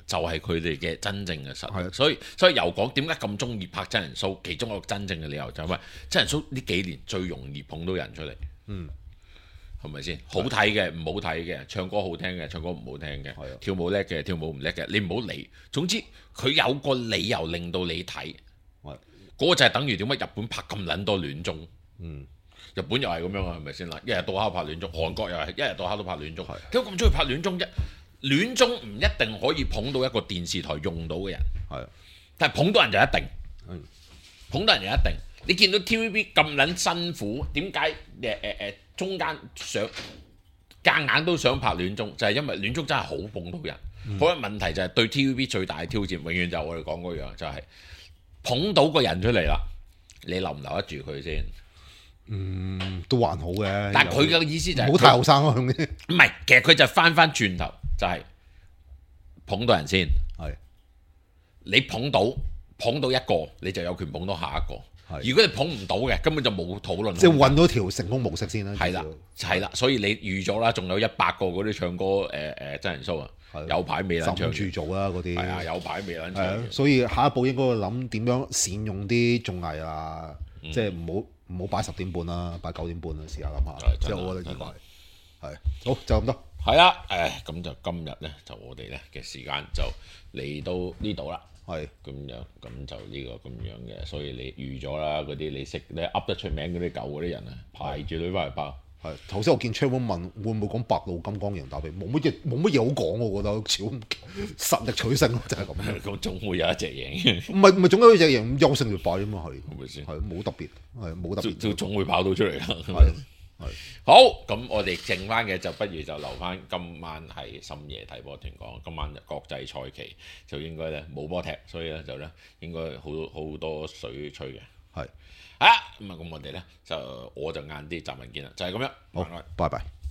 就係佢哋嘅真正嘅實力。 係所以所以又講點解咁中意拍真人 show，其中一個真正嘅理由就係咩？真人 show 呢幾年最容易捧到人出嚟。 嗯。 係咪先？好睇嘅，唔好睇嘅，唱歌好聽嘅，唱歌唔好聽嘅，跳舞叻嘅，跳舞唔叻嘅，你唔好理。總之佢有個理由令到你睇，嗰個就係等於點解日本拍咁撚多戀綜。 嗯， 日本又係咁樣啊，係咪先啦？一日到黑拍戀綜，韓國又係一日到黑都拍戀綜。點解咁中意拍戀綜啫？戀綜唔一定可以捧到一個電視台用到嘅人， 係， 但係捧到人就一定， 嗯、 捧到人就一定。你見到 T V B 咁撚辛苦，點解誒誒誒中間想夾硬都想拍戀綜？就係、是、因為戀綜真係好捧到人。好、嗯、問題就係對 T V B 最大嘅挑戰，永遠就係我哋講嗰樣，就係、是、捧到個人出嚟啦，你留唔留得住佢先？ 嗯，都還好嘅。 但係佢嘅意思就係、是、 唔好太後生咯，唔係，其實佢就翻翻轉頭，就係、是、捧到人先。 係你捧到捧到一個，你就有權捧到下一個。如果你捧唔到嘅，根本就冇討論。 即係揾到條成功模式先啦。 係啦，係啦，所以你預咗啦，仲有一百個嗰啲唱歌誒誒、呃、真人 show 啊，有排未撚唱住做啦嗰啲。 係啊，有排未撚唱。 所以下一步應該諗點樣善用啲綜藝啊，嗯、即係唔好唔好擺十點半啦，擺九點半啦，試下諗下。即係我覺得應該係好就咁多。 係啦，誒咁就今日咧就我哋咧嘅時間就嚟到呢度啦。係咁樣，咁就呢個咁樣嘅，所以你預咗啦，嗰啲你識你噏得出名嗰啲舊嗰啲人啊，排住隊翻嚟包。係頭先我見 Chairman 問會唔會講白鹿金剛贏打比，冇乜嘢冇乜嘢好講，我覺得超實力取勝就係咁樣。 咁總會有一隻贏，唔係唔係總有一隻贏優勝劣敗啊嘛，係係咪先？ 係冇特別，係冇特別， 都總會跑到出嚟㗎。 係。 好，咁我哋剩翻嘅就不如就留翻今晚係深夜睇波團講。今晚國際賽期就應該咧冇波踢，所以咧就咧應該好好多水吹嘅。係啊，咁啊咁我哋咧就我就晏啲集文見啦，就係、是、咁樣。 好，拜拜。